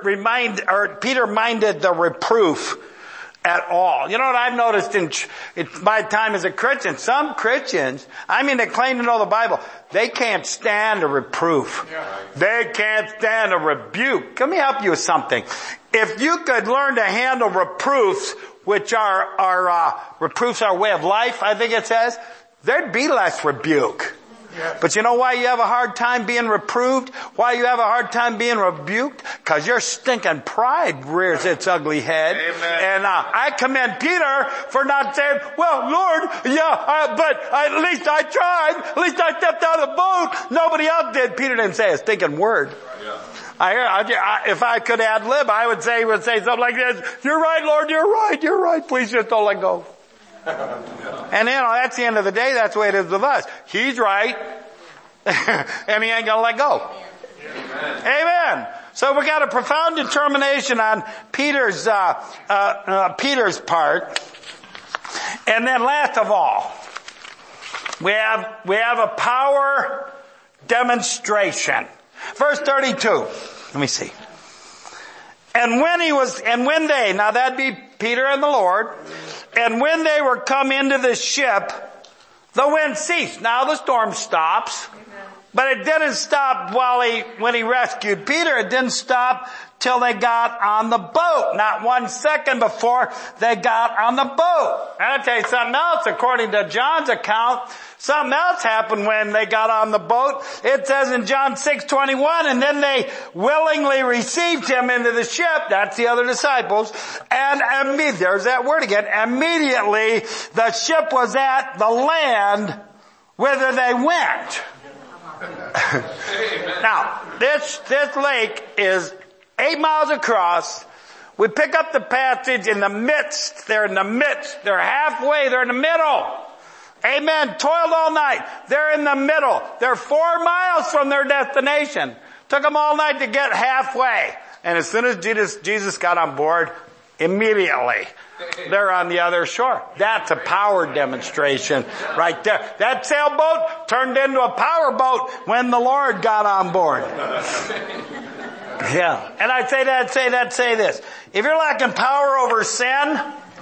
minded the reproof at all. You know what I've noticed in my time as a Christian? Some Christians, they claim to know the Bible. They can't stand a reproof. They can't stand a rebuke. Let me help you with something. If you could learn to handle reproofs, which are reproofs our way of life, I think it says, there'd be less rebuke. But you know why you have a hard time being reproved? Why you have a hard time being rebuked? Because your stinking pride rears its ugly head. Amen. And I commend Peter for not saying, well, Lord, but at least I tried. At least I stepped out of the boat. Nobody else did. Peter didn't say a stinking word. Yeah. If I could ad lib, I would say something like this. You're right, Lord. You're right. Please just don't let go. And that's the end of the day. That's the way it is with us. He's right. And he ain't gonna let go. Amen. So we got a profound determination on Peter's part. And then last of all, we have a power demonstration. Verse 32. Let me see. And when they, now that'd be Peter and the Lord, and when they were come into the ship, the wind ceased. Now the storm stops, but it didn't stop when he rescued Peter. It didn't stop till they got on the boat. Not 1 second before they got on the boat. And I'll tell you something else. According to John's account, something else happened when they got on the boat. It says in John 6:21, and then they willingly received him into the ship. That's the other disciples. And there's that word again. Immediately the ship was at the land whither they went. Now, this lake is 8 miles across. We pick up the passage in the midst. They're in the midst. They're halfway. They're in the middle. Amen. Toiled all night. They're in the middle. They're 4 miles from their destination. Took them all night to get halfway. And as soon as Jesus got on board, immediately they're on the other shore. That's a power demonstration right there. That sailboat turned into a power boat when the Lord got on board. Yeah. And I say this. If you're lacking power over sin,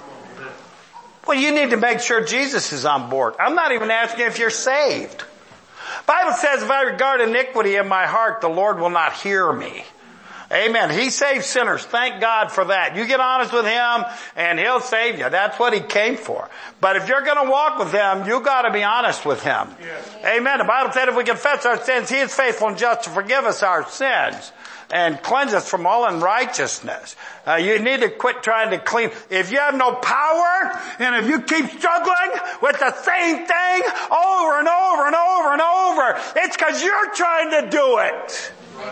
well, you need to make sure Jesus is on board. I'm not even asking if you're saved. Bible says, if I regard iniquity in my heart, the Lord will not hear me. Amen. He saves sinners. Thank God for that. You get honest with Him and He'll save you. That's what He came for. But if you're going to walk with Him, you got to be honest with Him. Yes. Amen. The Bible said if we confess our sins, He is faithful and just to forgive us our sins and cleanse us from all unrighteousness. You need to quit trying to clean. If you have no power, and if you keep struggling with the same thing over and over and over and over, it's because you're trying to do it.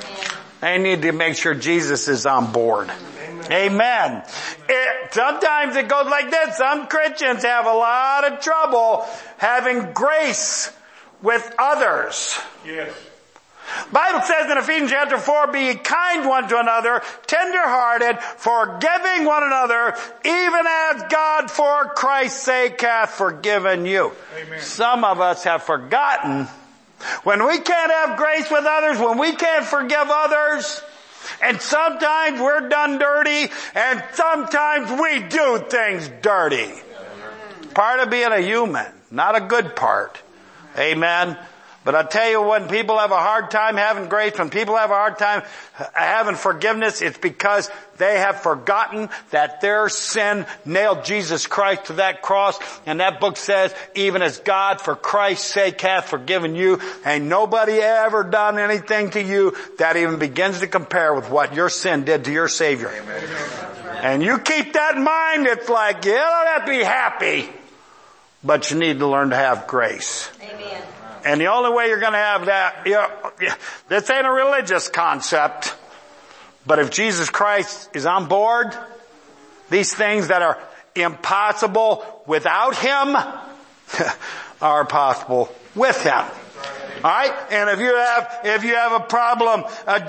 I need to make sure Jesus is on board. Amen. Sometimes it goes like this. Some Christians have a lot of trouble having grace with others. Yes. Bible says in Ephesians chapter 4, be ye kind one to another, tender-hearted, forgiving one another, even as God for Christ's sake hath forgiven you. Amen. Some of us have forgotten when we can't have grace with others, when we can't forgive others, and sometimes we're done dirty, and sometimes we do things dirty. Part of being a human, not a good part. Amen. But I tell you, when people have a hard time having grace, when people have a hard time having forgiveness, it's because they have forgotten that their sin nailed Jesus Christ to that cross. And that book says, even as God for Christ's sake hath forgiven you, ain't nobody ever done anything to you that even begins to compare with what your sin did to your Savior. Amen. And you keep that in mind, it's like, you don't have to be happy, but you need to learn to have grace. Amen. And the only way you're going to have that, this ain't a religious concept, but if Jesus Christ is on board, these things that are impossible without Him are possible with Him. Alright? And if you have a problem,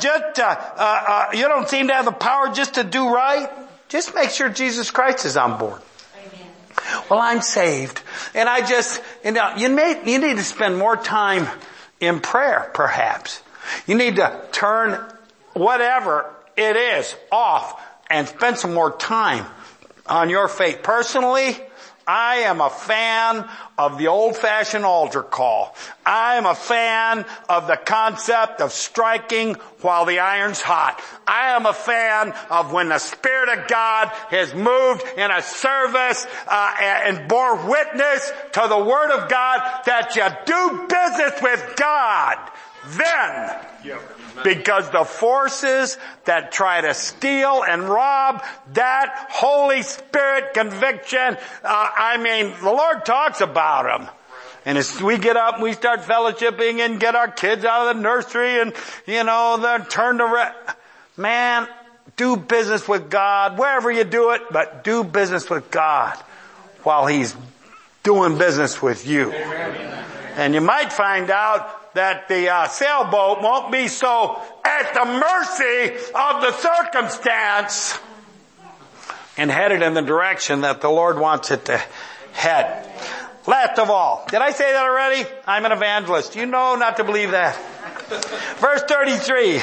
you don't seem to have the power just to do right, just make sure Jesus Christ is on board. Well, I'm saved. And you need to spend more time in prayer, perhaps. You need to turn whatever it is off and spend some more time on your faith. Personally, I am a fan of the old-fashioned altar call. I am a fan of the concept of striking while the iron's hot. I am a fan of when the Spirit of God has moved in a service and bore witness to the Word of God that you do business with God. Then, because the forces that try to steal and rob that Holy Spirit conviction, the Lord talks about them. And as we get up and we start fellowshipping and get our kids out of the nursery and, then turn to man, do business with God, wherever you do it, but do business with God while He's doing business with you. Amen. And you might find out that the sailboat won't be so at the mercy of the circumstance and headed in the direction that the Lord wants it to head. Last of all, did I say that already? I'm an evangelist. You know not to believe that. Verse 33.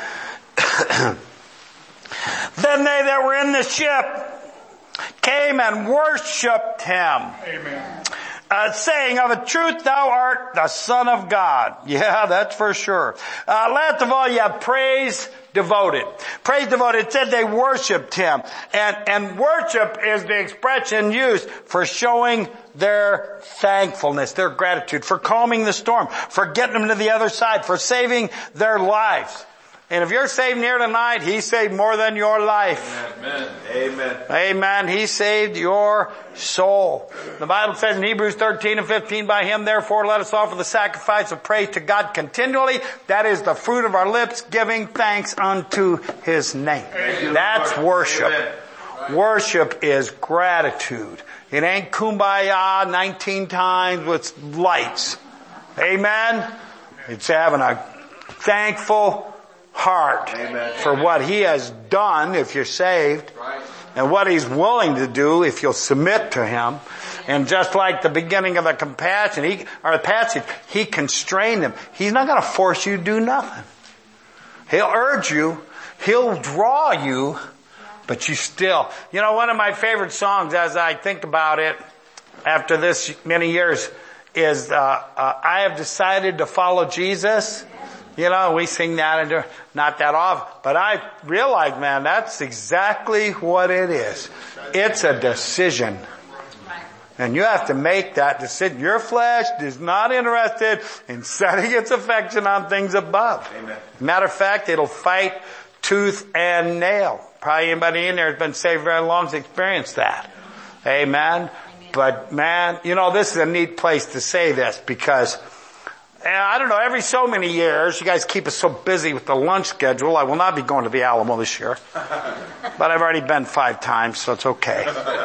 Then they that were in the ship came and worshipped Him. Amen. Saying, of a truth thou art the Son of God. Yeah, that's for sure. Last of all, you have praise devoted. Praise devoted. It said they worshipped Him. And worship is the expression used for showing their thankfulness, their gratitude, for calming the storm, for getting them to the other side, for saving their lives. And if you're saved here tonight, He saved more than your life. Amen. Amen. Amen. He saved your soul. The Bible says in Hebrews 13 and 15, by Him therefore let us offer the sacrifice of praise to God continually. That is the fruit of our lips, giving thanks unto His name. That's worship. Amen. Worship is gratitude. It ain't kumbaya 19 times with lights. Amen. It's having a thankful heart. Amen. For what He has done if you're saved, right, and what He's willing to do if you'll submit to Him. And just like the beginning of the passage, He constrained them. He's not going to force you to do nothing. He'll urge you. He'll draw you. But you still, one of my favorite songs as I think about it after this many years is, I have decided to follow Jesus. We sing that and not that often, but I realize, man, that's exactly what it is. It's a decision. And you have to make that decision. Your flesh is not interested in setting its affection on things above. Amen. Matter of fact, it'll fight tooth and nail. Probably anybody in there has been saved very long has experienced that. Amen. But man, this is a neat place to say this because I don't know, every so many years, you guys keep us so busy with the lunch schedule, I will not be going to the Alamo this year. But I've already been 5 times, so it's okay.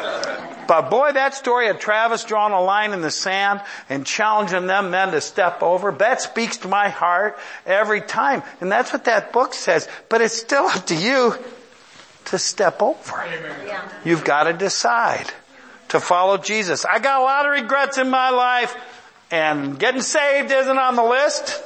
But boy, that story of Travis drawing a line in the sand and challenging them men to step over, that speaks to my heart every time. And that's what that book says. But it's still up to you to step over. Yeah. You've got to decide to follow Jesus. I got a lot of regrets in my life. And getting saved isn't on the list.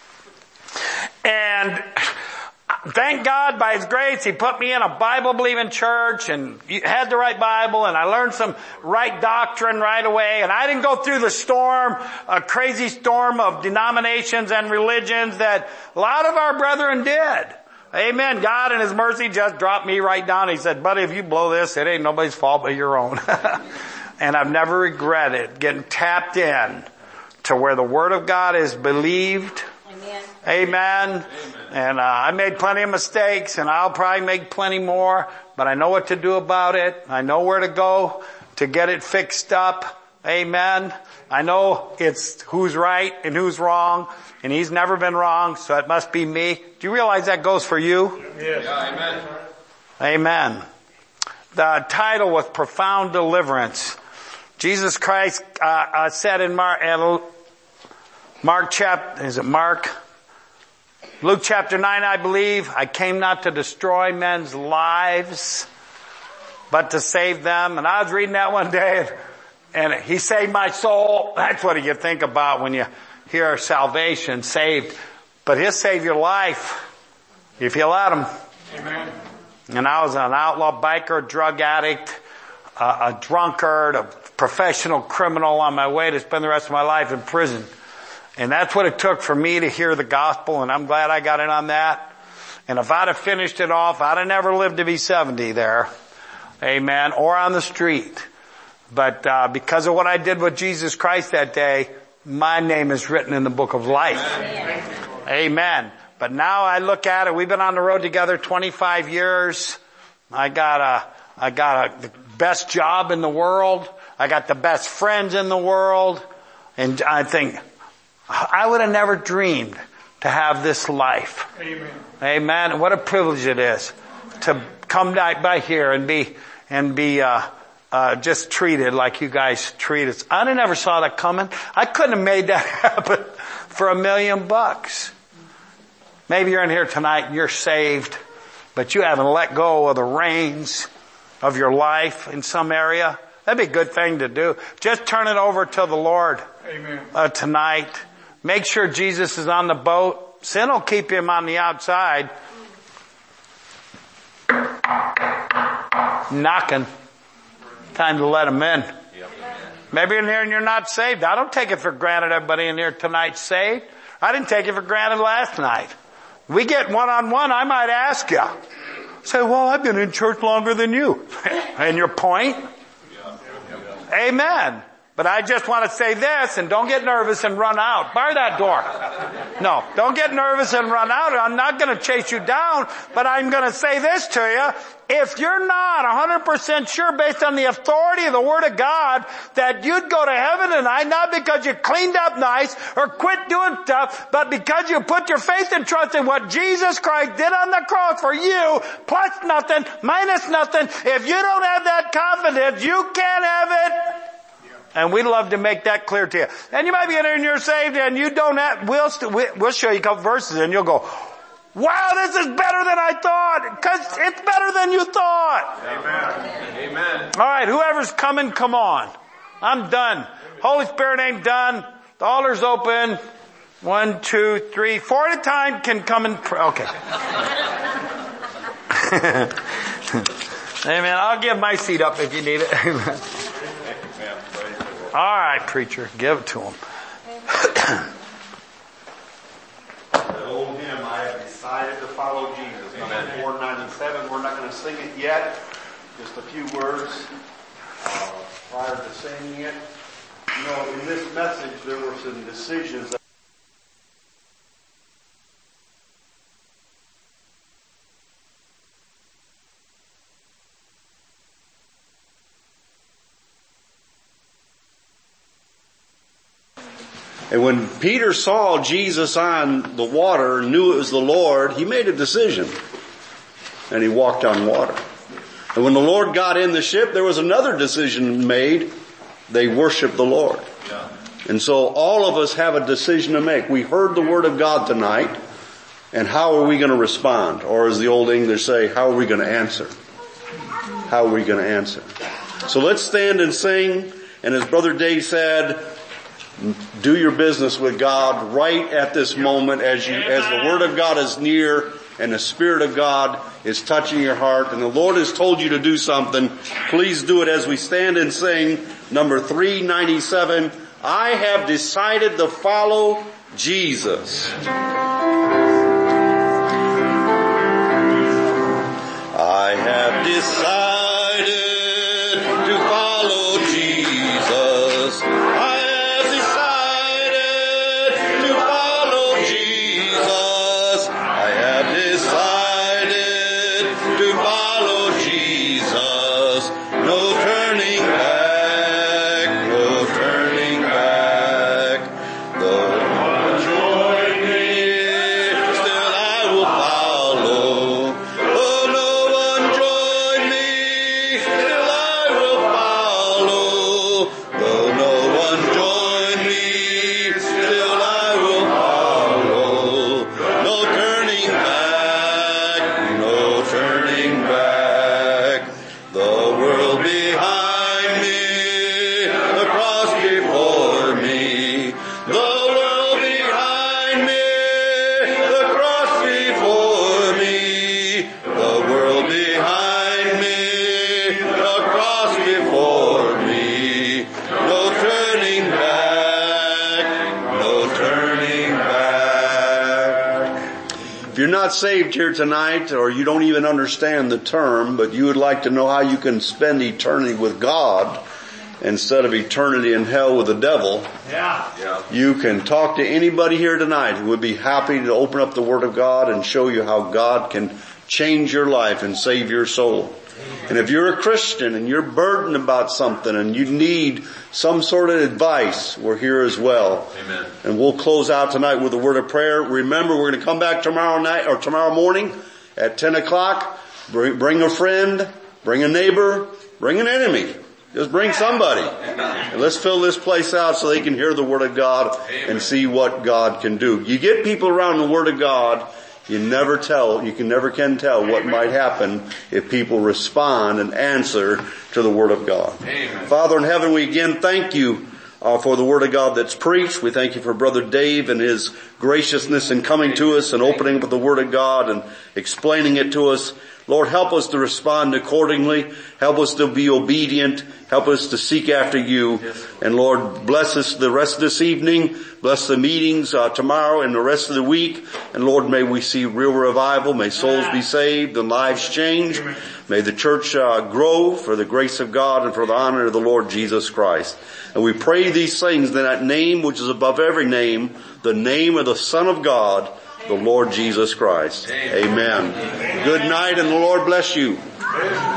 And thank God by His grace, He put me in a Bible-believing church and had the right Bible and I learned some right doctrine right away. And I didn't go through the storm, a crazy storm of denominations and religions that a lot of our brethren did. Amen. God in His mercy just dropped me right down. He said, buddy, if you blow this, it ain't nobody's fault but your own. And I've never regretted getting tapped in to where the Word of God is believed. Amen. Amen. And I made plenty of mistakes and I'll probably make plenty more, but I know what to do about it. I know where to go to get it fixed up. Amen. I know it's who's right and who's wrong, and He's never been wrong, so it must be me. Do you realize that goes for you? Yes. Yeah, amen. Amen. The title was Profound Deliverance. Jesus Christ said in Luke chapter 9, I believe, I came not to destroy men's lives, but to save them. And I was reading that one day, and He saved my soul. That's what you think about when you hear salvation, saved. But He'll save your life if you let Him. Amen. And I was an outlaw biker, drug addict, a drunkard, a professional criminal on my way to spend the rest of my life in prison. And that's what it took for me to hear the gospel, and I'm glad I got in on that. And if I'd have finished it off, I'd have never lived to be 70 there. Amen. Or on the street. But because of what I did with Jesus Christ that day, my name is written in the book of life. Amen. Amen. But now I look at it, we've been on the road together 25 years. I got the best job in the world. I got the best friends in the world. And I think, I would have never dreamed to have this life. Amen. Amen. What a privilege it is to come by here and be just treated like you guys treat us. I never saw that coming. I couldn't have made that happen for $1 million. Maybe you're in here tonight and you're saved, but you haven't let go of the reins of your life in some area. That'd be a good thing to do. Just turn it over to the Lord. Amen. Tonight. Make sure Jesus is on the boat. Sin will keep him on the outside. Knocking. Time to let him in. Maybe you're in here and you're not saved. I don't take it for granted everybody in here tonight's saved. I didn't take it for granted last night. We get one-on-one, I might ask you. Say, well, I've been in church longer than you. And your point? Amen. But I just want to say this, and don't get nervous and run out. Bar that door. No, don't get nervous and run out. I'm not going to chase you down, but I'm going to say this to you. If you're not 100% sure based on the authority of the Word of God that you'd go to heaven tonight, not because you cleaned up nice or quit doing stuff, but because you put your faith and trust in what Jesus Christ did on the cross for you, plus nothing, minus nothing, if you don't have that confidence, you can't have it. And we'd love to make that clear to you. And you might be in here and you're saved and you don't have, we'll show you a couple verses and you'll go, wow, this is better than I thought. Because it's better than you thought. Amen. Amen. All right, whoever's coming, come on. I'm done. Holy Spirit ain't done. The altar's open. 1, 2, 3, 4 at a time can come and pray. Okay. Amen. I'll give my seat up if you need it. Amen. All right, preacher, give it to him. The old hymn, I have decided to follow Jesus. Number 497. We're not going to sing it yet. Just a few words prior to singing it. You know, in this message, there were some decisions. And when Peter saw Jesus on the water and knew it was the Lord, he made a decision. And he walked on water. And when the Lord got in the ship, there was another decision made. They worshiped the Lord. Yeah. And so all of us have a decision to make. We heard the Word of God tonight. And how are we going to respond? Or as the old English say, how are we going to answer? How are we going to answer? So let's stand and sing. And as Brother Dave said, do your business with God right at this moment as the Word of God is near and the Spirit of God is touching your heart and the Lord has told you to do something. Please do it as we stand and sing number 397. I have decided to follow Jesus. I have decided to follow Jesus. Still you're not saved here tonight, or you don't even understand the term, but you would like to know how you can spend eternity with God instead of eternity in hell with the devil, you can talk to anybody here tonight who would be happy to open up the Word of God and show you how God can change your life and save your soul. And if you're a Christian and you're burdened about something and you need some sort of advice, we're here as well. Amen. And we'll close out tonight with a word of prayer. Remember, we're going to come back tomorrow night or tomorrow morning at 10 o'clock. Bring a friend, bring a neighbor, bring an enemy. Just bring somebody. And let's fill this place out so they can hear the Word of God and see what God can do. You get people around the Word of God, you can never tell what might happen if people respond and answer to the Word of God. Amen. Father in heaven, we again thank you for the Word of God that's preached. We thank you for Brother Dave and his graciousness in coming to us and opening up the Word of God and explaining it to us. Lord, help us to respond accordingly. Help us to be obedient. Help us to seek after you. And Lord, bless us the rest of this evening. Bless the meetings tomorrow and the rest of the week. And Lord, may we see real revival. May souls be saved and lives changed. May the church grow for the grace of God and for the honor of the Lord Jesus Christ. And we pray these things in that name which is above every name, the name of the Son of God, the Lord Jesus Christ. Amen. Good night, and the Lord bless you.